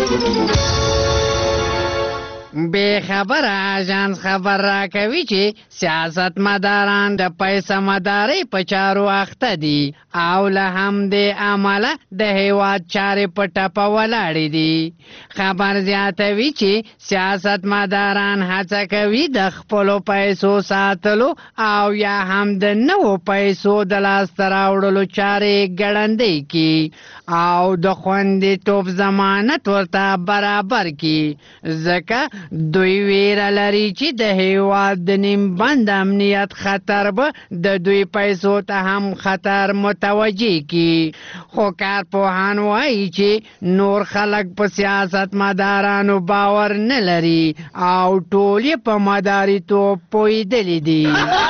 بے خبره اژانس خبر راکوي چې سیاستمداران د پیسه مدارۍ په چارو اخته دي او له همدې امله د هیواد چارې په ټپه ولاړې دي. خبر زیاتوي چې سیاستمداران هڅه کوي د خپلو پیسو ساتلو او یا هم د نوو پیسو د لاسته راوړلو چارې ګړندۍ کړي او د خوندیتوب ضمانت ورته برابر کړي، ځکه دوی ویره لري چې د هیواد د نیم بند امنیت خطر به د دوی پیسو ته هم خطر متوجه کی. خو کارپوهان وایي چې نور خلک په سیاست مدارانو باور نه لري او ټول یې په مداریتوب پوهېدلي دي.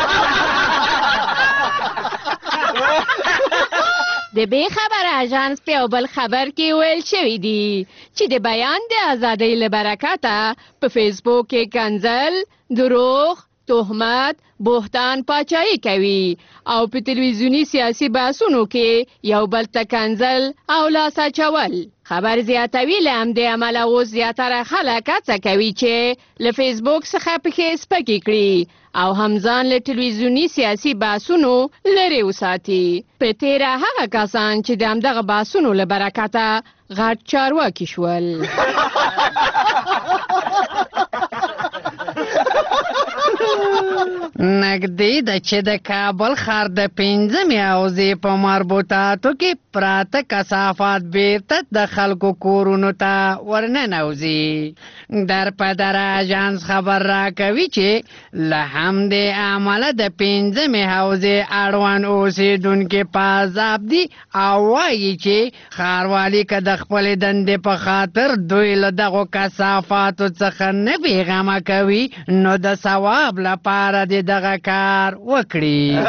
د بې خبر اژانس په یو بل خبر کې ویل شوي دي چې د بیان د ازادۍ له برکته په فیسبوک کې کنځل، دروغ، تهمت، بهتان پاچاهي کوي او په تلویزیوني سیاسي بحثونو کې یو بل ته کنځل او لاس اچول. خبر زیاتوي له همدې امله اوس زیاتره خلک هڅه کوي چې له فیسبوک څخه پښې سپکې کړي او همځان له تلویزیوني سیاسي بحثونو لرې وساتي. په تیره هغه کسان چې د همدغه بحثونو له برکته غټ چارواکي شول. نږدې ده چې د کابل ښار د پنځمې حوزې په مربوطاتو کې پراته کثافات بیرته د خلکو کورونو ته ورننوځي. در په در اژانس خبر راکوي چې له همدې امله د پنځمې حوزې اړوند اوسېدونکي په عذاب دي او وایي چې ښاروالي که د خپلې دندې په خاطر دوی له دغو کثافاتو څخه نه بېغمه کوي نو د ثواب لپاره د دغه کار وکړي.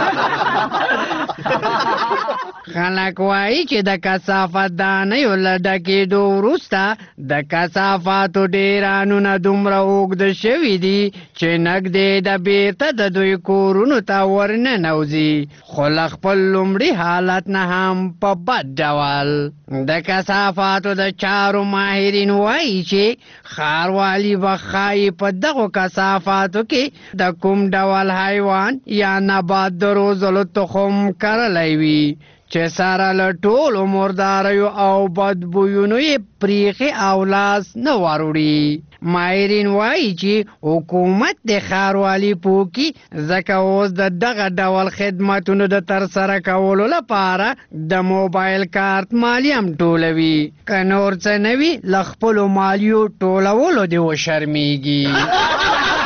خلک وایي چې د کثافت دانیو له ډکېدو وروسته د کثافاتو ډېرانونه دومره اوږده شوي دي چې نږدې د بیرته د دوی کورونو ته ورننوځي، خو له خپل لومړي حالت نه هم په بد ډول. د کثافاتو د چارو ماهرین وایي چې ښاروالي به ښایي په دغو کثافاتو کې د کوم ډول حیوان یا نبات د روزلو تخم کرلی وي چې سره له ټولو مرداریو او بدبویونو یې پریښې او لاس نه وروړي. ماهرین وایي چې حکومت د ښاروالي پوکي ځکه اوس د دغه ډول خدمتونو د ترسره کولو لپاره د موبایل کارت مالیه هم ټولوي. که نور څه نه وي له خپلو مالیو ټولولو دې وشرمېږي.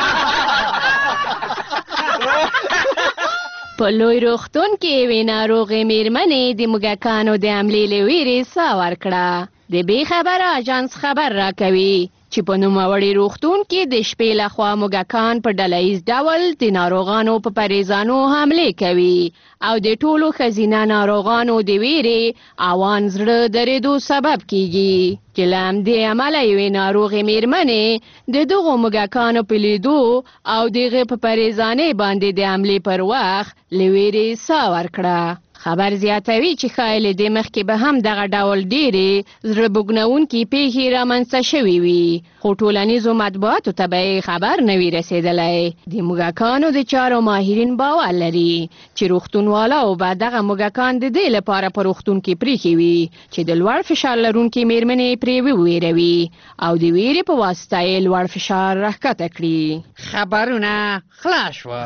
په لوی روغتون کې یوې ناروغې مېرمنې د موږکانو د حملې له ویرې ساه ورکړه. د بې خبره اژانس خبر راکوي چې په نوموړي روغتون کې د شپې لخوا موږکان په ډله ییز ډول د ناروغانو په پریزانو حملې کوي او د ټولو ښځینه ناروغانو د ویرې اوان زړه درېدو سبب کیږي چې له همدې امله یوې ناروغې مېرمنې د دغو موږکانو په لیدو او د هغې په پریزانۍ باندې د حملې پر وخت له ویرې ساه ورکړه. خبر زیاتوي چې ښایي د مخکې به هم دغه ډول ډېرې زړه بوږنونکې پیښې رامنځته شوې وي خو ټولنیزو مطبوعاتو ته به خبر نه وي رسېدلی د موږکانو د چارو ماهرین باور لري چې روغتونوالاو به دغه موږکان د دې لپاره په روغتون کې پریښي وي چې د لوړ فشار لرونکې میرمنې پرې وویروي او د ویرې په واسطه یې لوړ فشار راښکته کړي. خبرونه خلاص شوه.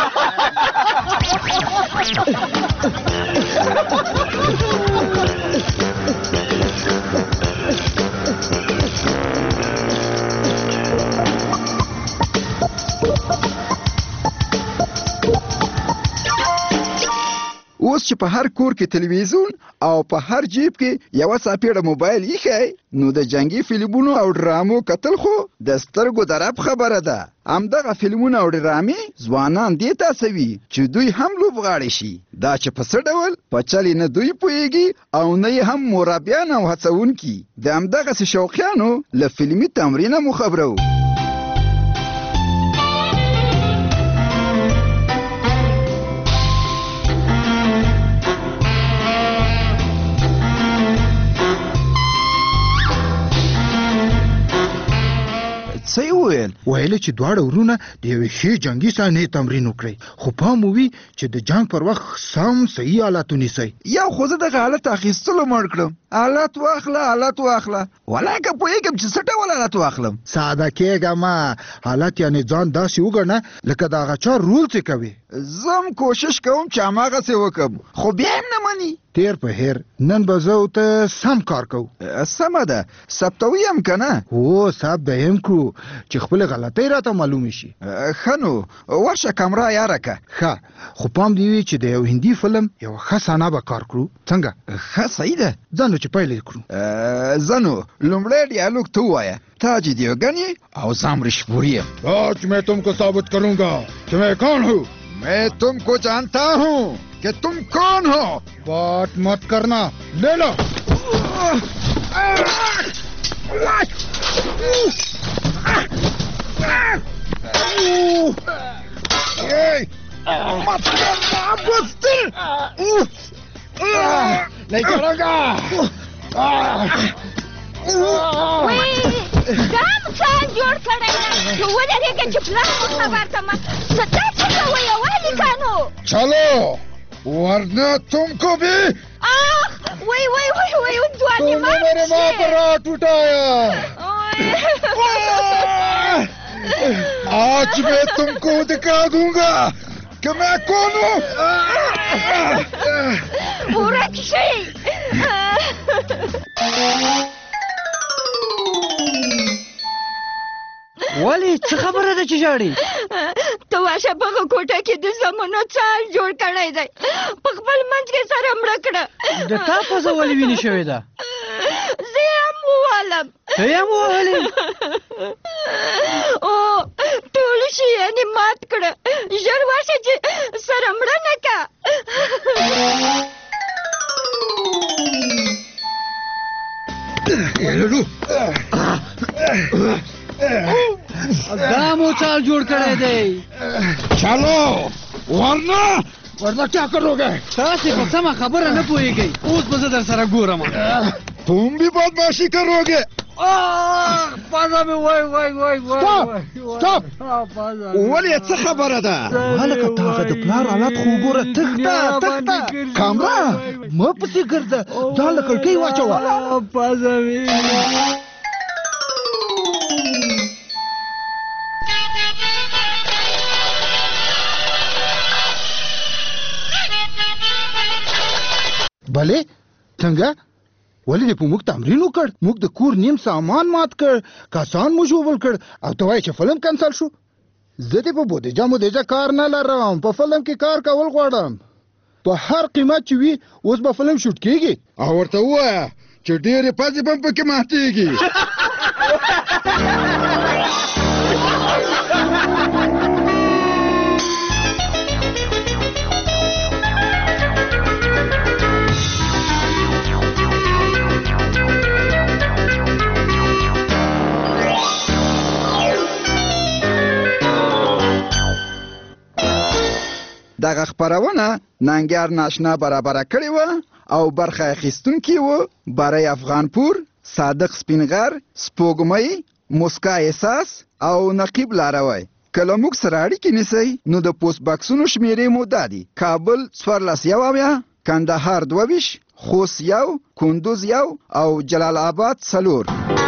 اوس چې په هر کور کې تلویزیون او په هر جیب کې یو ساپیړه موبایل ایښی نو د جنگي فلمونو او ډرامو کتل خو د سترګو د رپ خبره ده. همدغه فلمونه او ډرامې ځوانان دې ته هڅوي چې دوی هم لوبغاړي شي. دا چې په څه ډول په چل نه دوی پوهېږي او نه یې هم مربیان او هڅونکي. د همدغسې شوقیانو له فلمي تمرینه مو خبرو. څه یې وویل؟ ویل چې دواړه ورونه د یوې ښې جنګي صحنې تمرین وکړئ خو پام وي چې د جنګ پر وخت سم صحیح آلات ونیسئ. یو خو زه دغه حالت اخیستلو مړ کړم. آلات واخله آلات واخله ولاکه پوهېږم چې څه ډول آلات واخلم. ساده کېږه ما حالت یعنې ځان داسې وګڼه لکه د هغه چا رول چې کوي. زم کوشش کوم چې هماغسې وکړم خو بیا هم نه مني. تیر په هیر نن به زه ته سم کار کوو. سمه ده ثبتوي هم که نه؟ هو ثبت به هم کړو چې خپلې غلطۍ راته معلومې شي. ښه نو ورشه کمره یاره که. ښه خو پام دې وي چې د یو هندي فلم یوه ښه صحنه به کار کړو. څنګه؟ ښه صحیح ده. ځه نو چې پیل یې کړو. زه نو لومړی ډیالوګ ته ووایه تاج دیوگنی او زامرش پوری. آج میں تم کو ثابت کروں گا کہ میں کون ہوں. میں تم کو جانتا ہوں کہ تم کون ہو. بات مت کرنا. لے لو. مت کرنا بستر. نہیں کروں گا. دام خان جوړ کړی نو ودرېږه چې پلار مو خبر کړمه. څه تاسې کوئ ولې کانو؟ چلو ورنہ تم کو بھی. آخ وای وای وای وای دوانی تم نے میرے ماں پر رات اٹھایا. آج میں تم کو دکھا دوں گا کہ میں کون ہوں. ورک شئ. ولې څه خبره ده چې ژاړې؟ ته واشه په هغه کوټه کې د زمونو څال جوړ کړی دی په خپل منځ کې سره مړه کړه. د تا پزه ولې وینې شوې ده؟ زه یې هم ووهلم. ته یې هم ووهلې؟ او ټول شیانې مات کړه. ژر واشه چې سره مړه نه که. دا مو چال جوړ کړی دی. چلو ورنہ ورنہ کیا کرو گے؟ تاسې په سمه خبره نه پوهېږئ. اوس به زه در سره ګورم. تم بھی بدماشی کرو گے. پزه مې وای وای وای وای. سټاپ. ولې څه خبره ده؟ هلکه ته هغه د پلار حالات خو وګوره. تښته تښته. کامره مه پسې ګرځه. ځان له کړکۍ واچوه. پزه مې بلې څنګه؟ ولې دې په موږ تمرین وکړ؟ موږ د کور نیم سامان مات کړ کسان مو ژوبل کړ او ته وایې چې فلم کنسل شو. زه دې په بودیجه مودیجه کار نه لرم. په فلم کې کار کول غواړم. په هر قیمت چې وي اوس به فلم شوټ کېږي. او ورته ووایه چې ډېرې پزې به هم پکې ماتېږي. دا دغه خپرونه ننګیار ناشنا برابره کړې وه او برخه اخیستونکي وو بری افغانپور، صادق سپینغر، سپوږمۍ، مسکا احساس او نقیب لاروی. که له موږ سره اړیکې نیسئ نو د پوسټ باکسونو شمیرې مو دا دي: کابل څوارلس یو اویا، کندهار دوه ویشت، خوست یو، کندوز یو او جلال آباد څلور.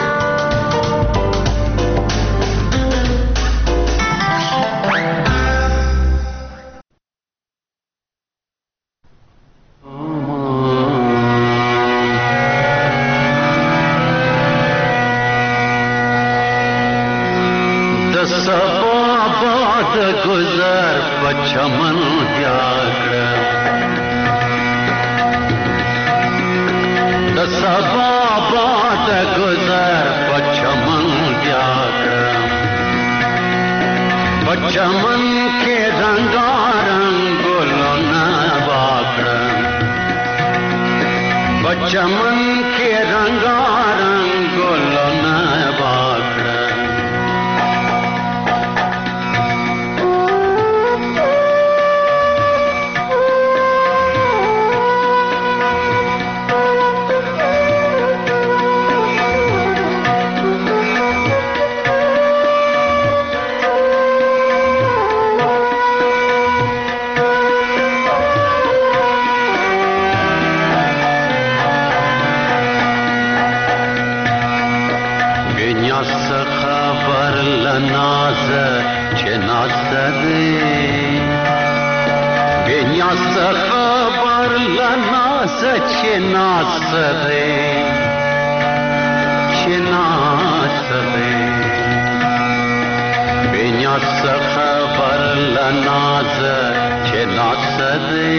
چمن دیاکړه د سبا باد گذر په چمن دیاکړه په چمن کې رنگارنګ ګلونه واکړه په چمن کې رنگارنګ ګلونه واکړه خبر لناس چه ناسده چه ناسده بینیاس خبر لناس چه ناسده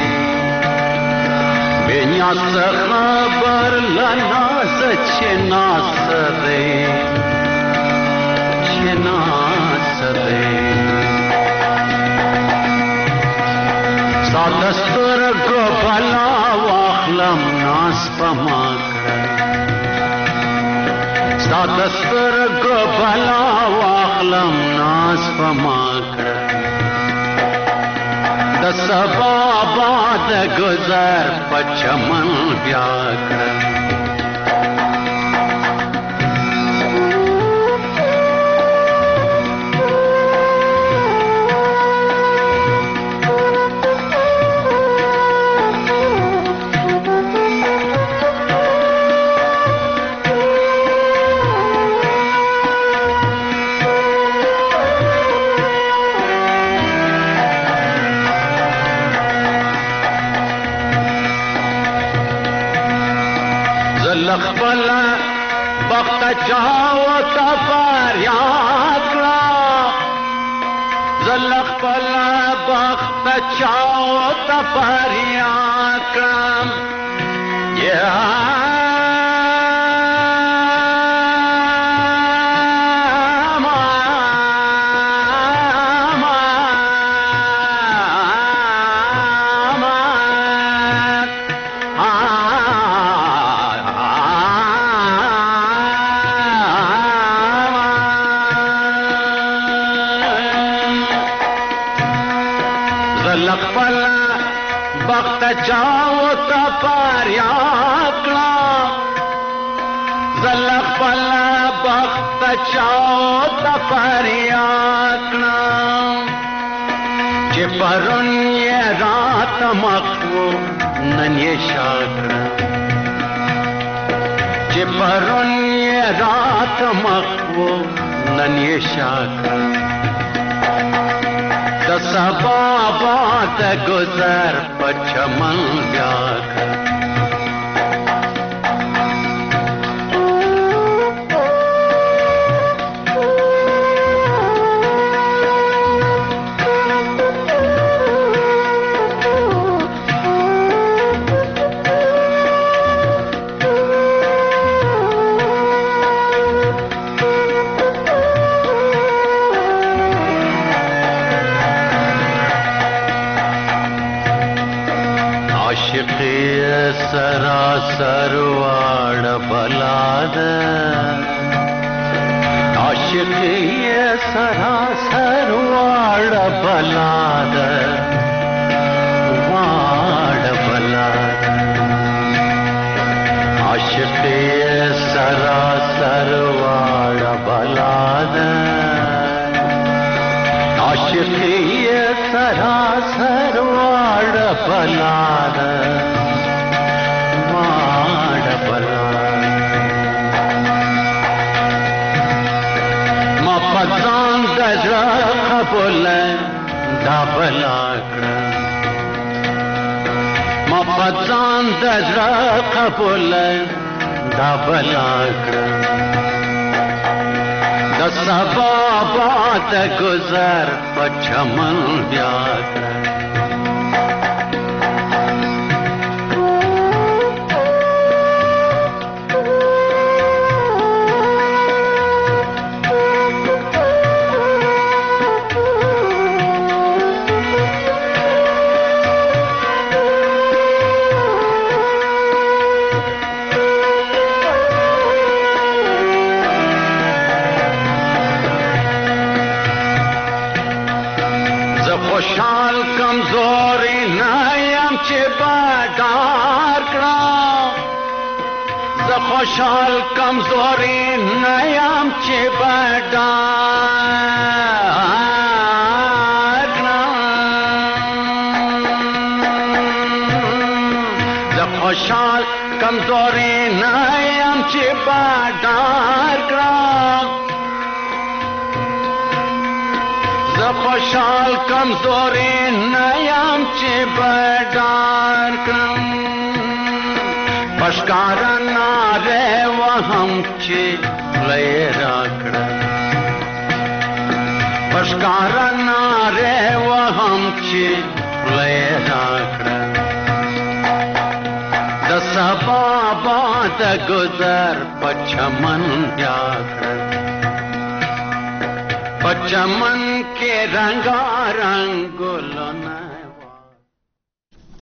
بینیاس خبر لناس چه ناسده چه ناسده دستور کو بلا واخلم ناس پما کړه ستا دستور کو بلا واخلم ناس پما کړه د سبا باد گذر په چمن بیا کړه خپل بخت چاو تفر یاد را زل خپل بخت چاو تفر یاد کرم یا چاو تا پاریا کلا زلق پلا بخت چاو تا پاریا کلا چه پرون یہ رات مخو نن یہ شاکرا چه پرون یہ رات مخو نن یہ شاکرا د سبا باد گذر په چمن بیا کړه سراسر واړ بلاد عاشقی سراسر واړ بلاد بلار واړ بلار ما پځان د زړه قبول دا بلاکړه ما پځان د زړه قبول دا بلاکړه د سبا باد گذر په چمن بیا کړه خوشحال کمزوری نایم چې بادار کړم زه خوشحال کمزوری نایم چې بادار کړم زه خوشحال کمزوری نایم چې بادار کړم خوشحال کمزوری نیم چې بډار کړم پشکارا ناره وهم چې لې راکړه پشکارا ناره وهم چې لې راکړه د سبا باد گذر په چمن بیا کړه په چمن के रंगा रंग गुल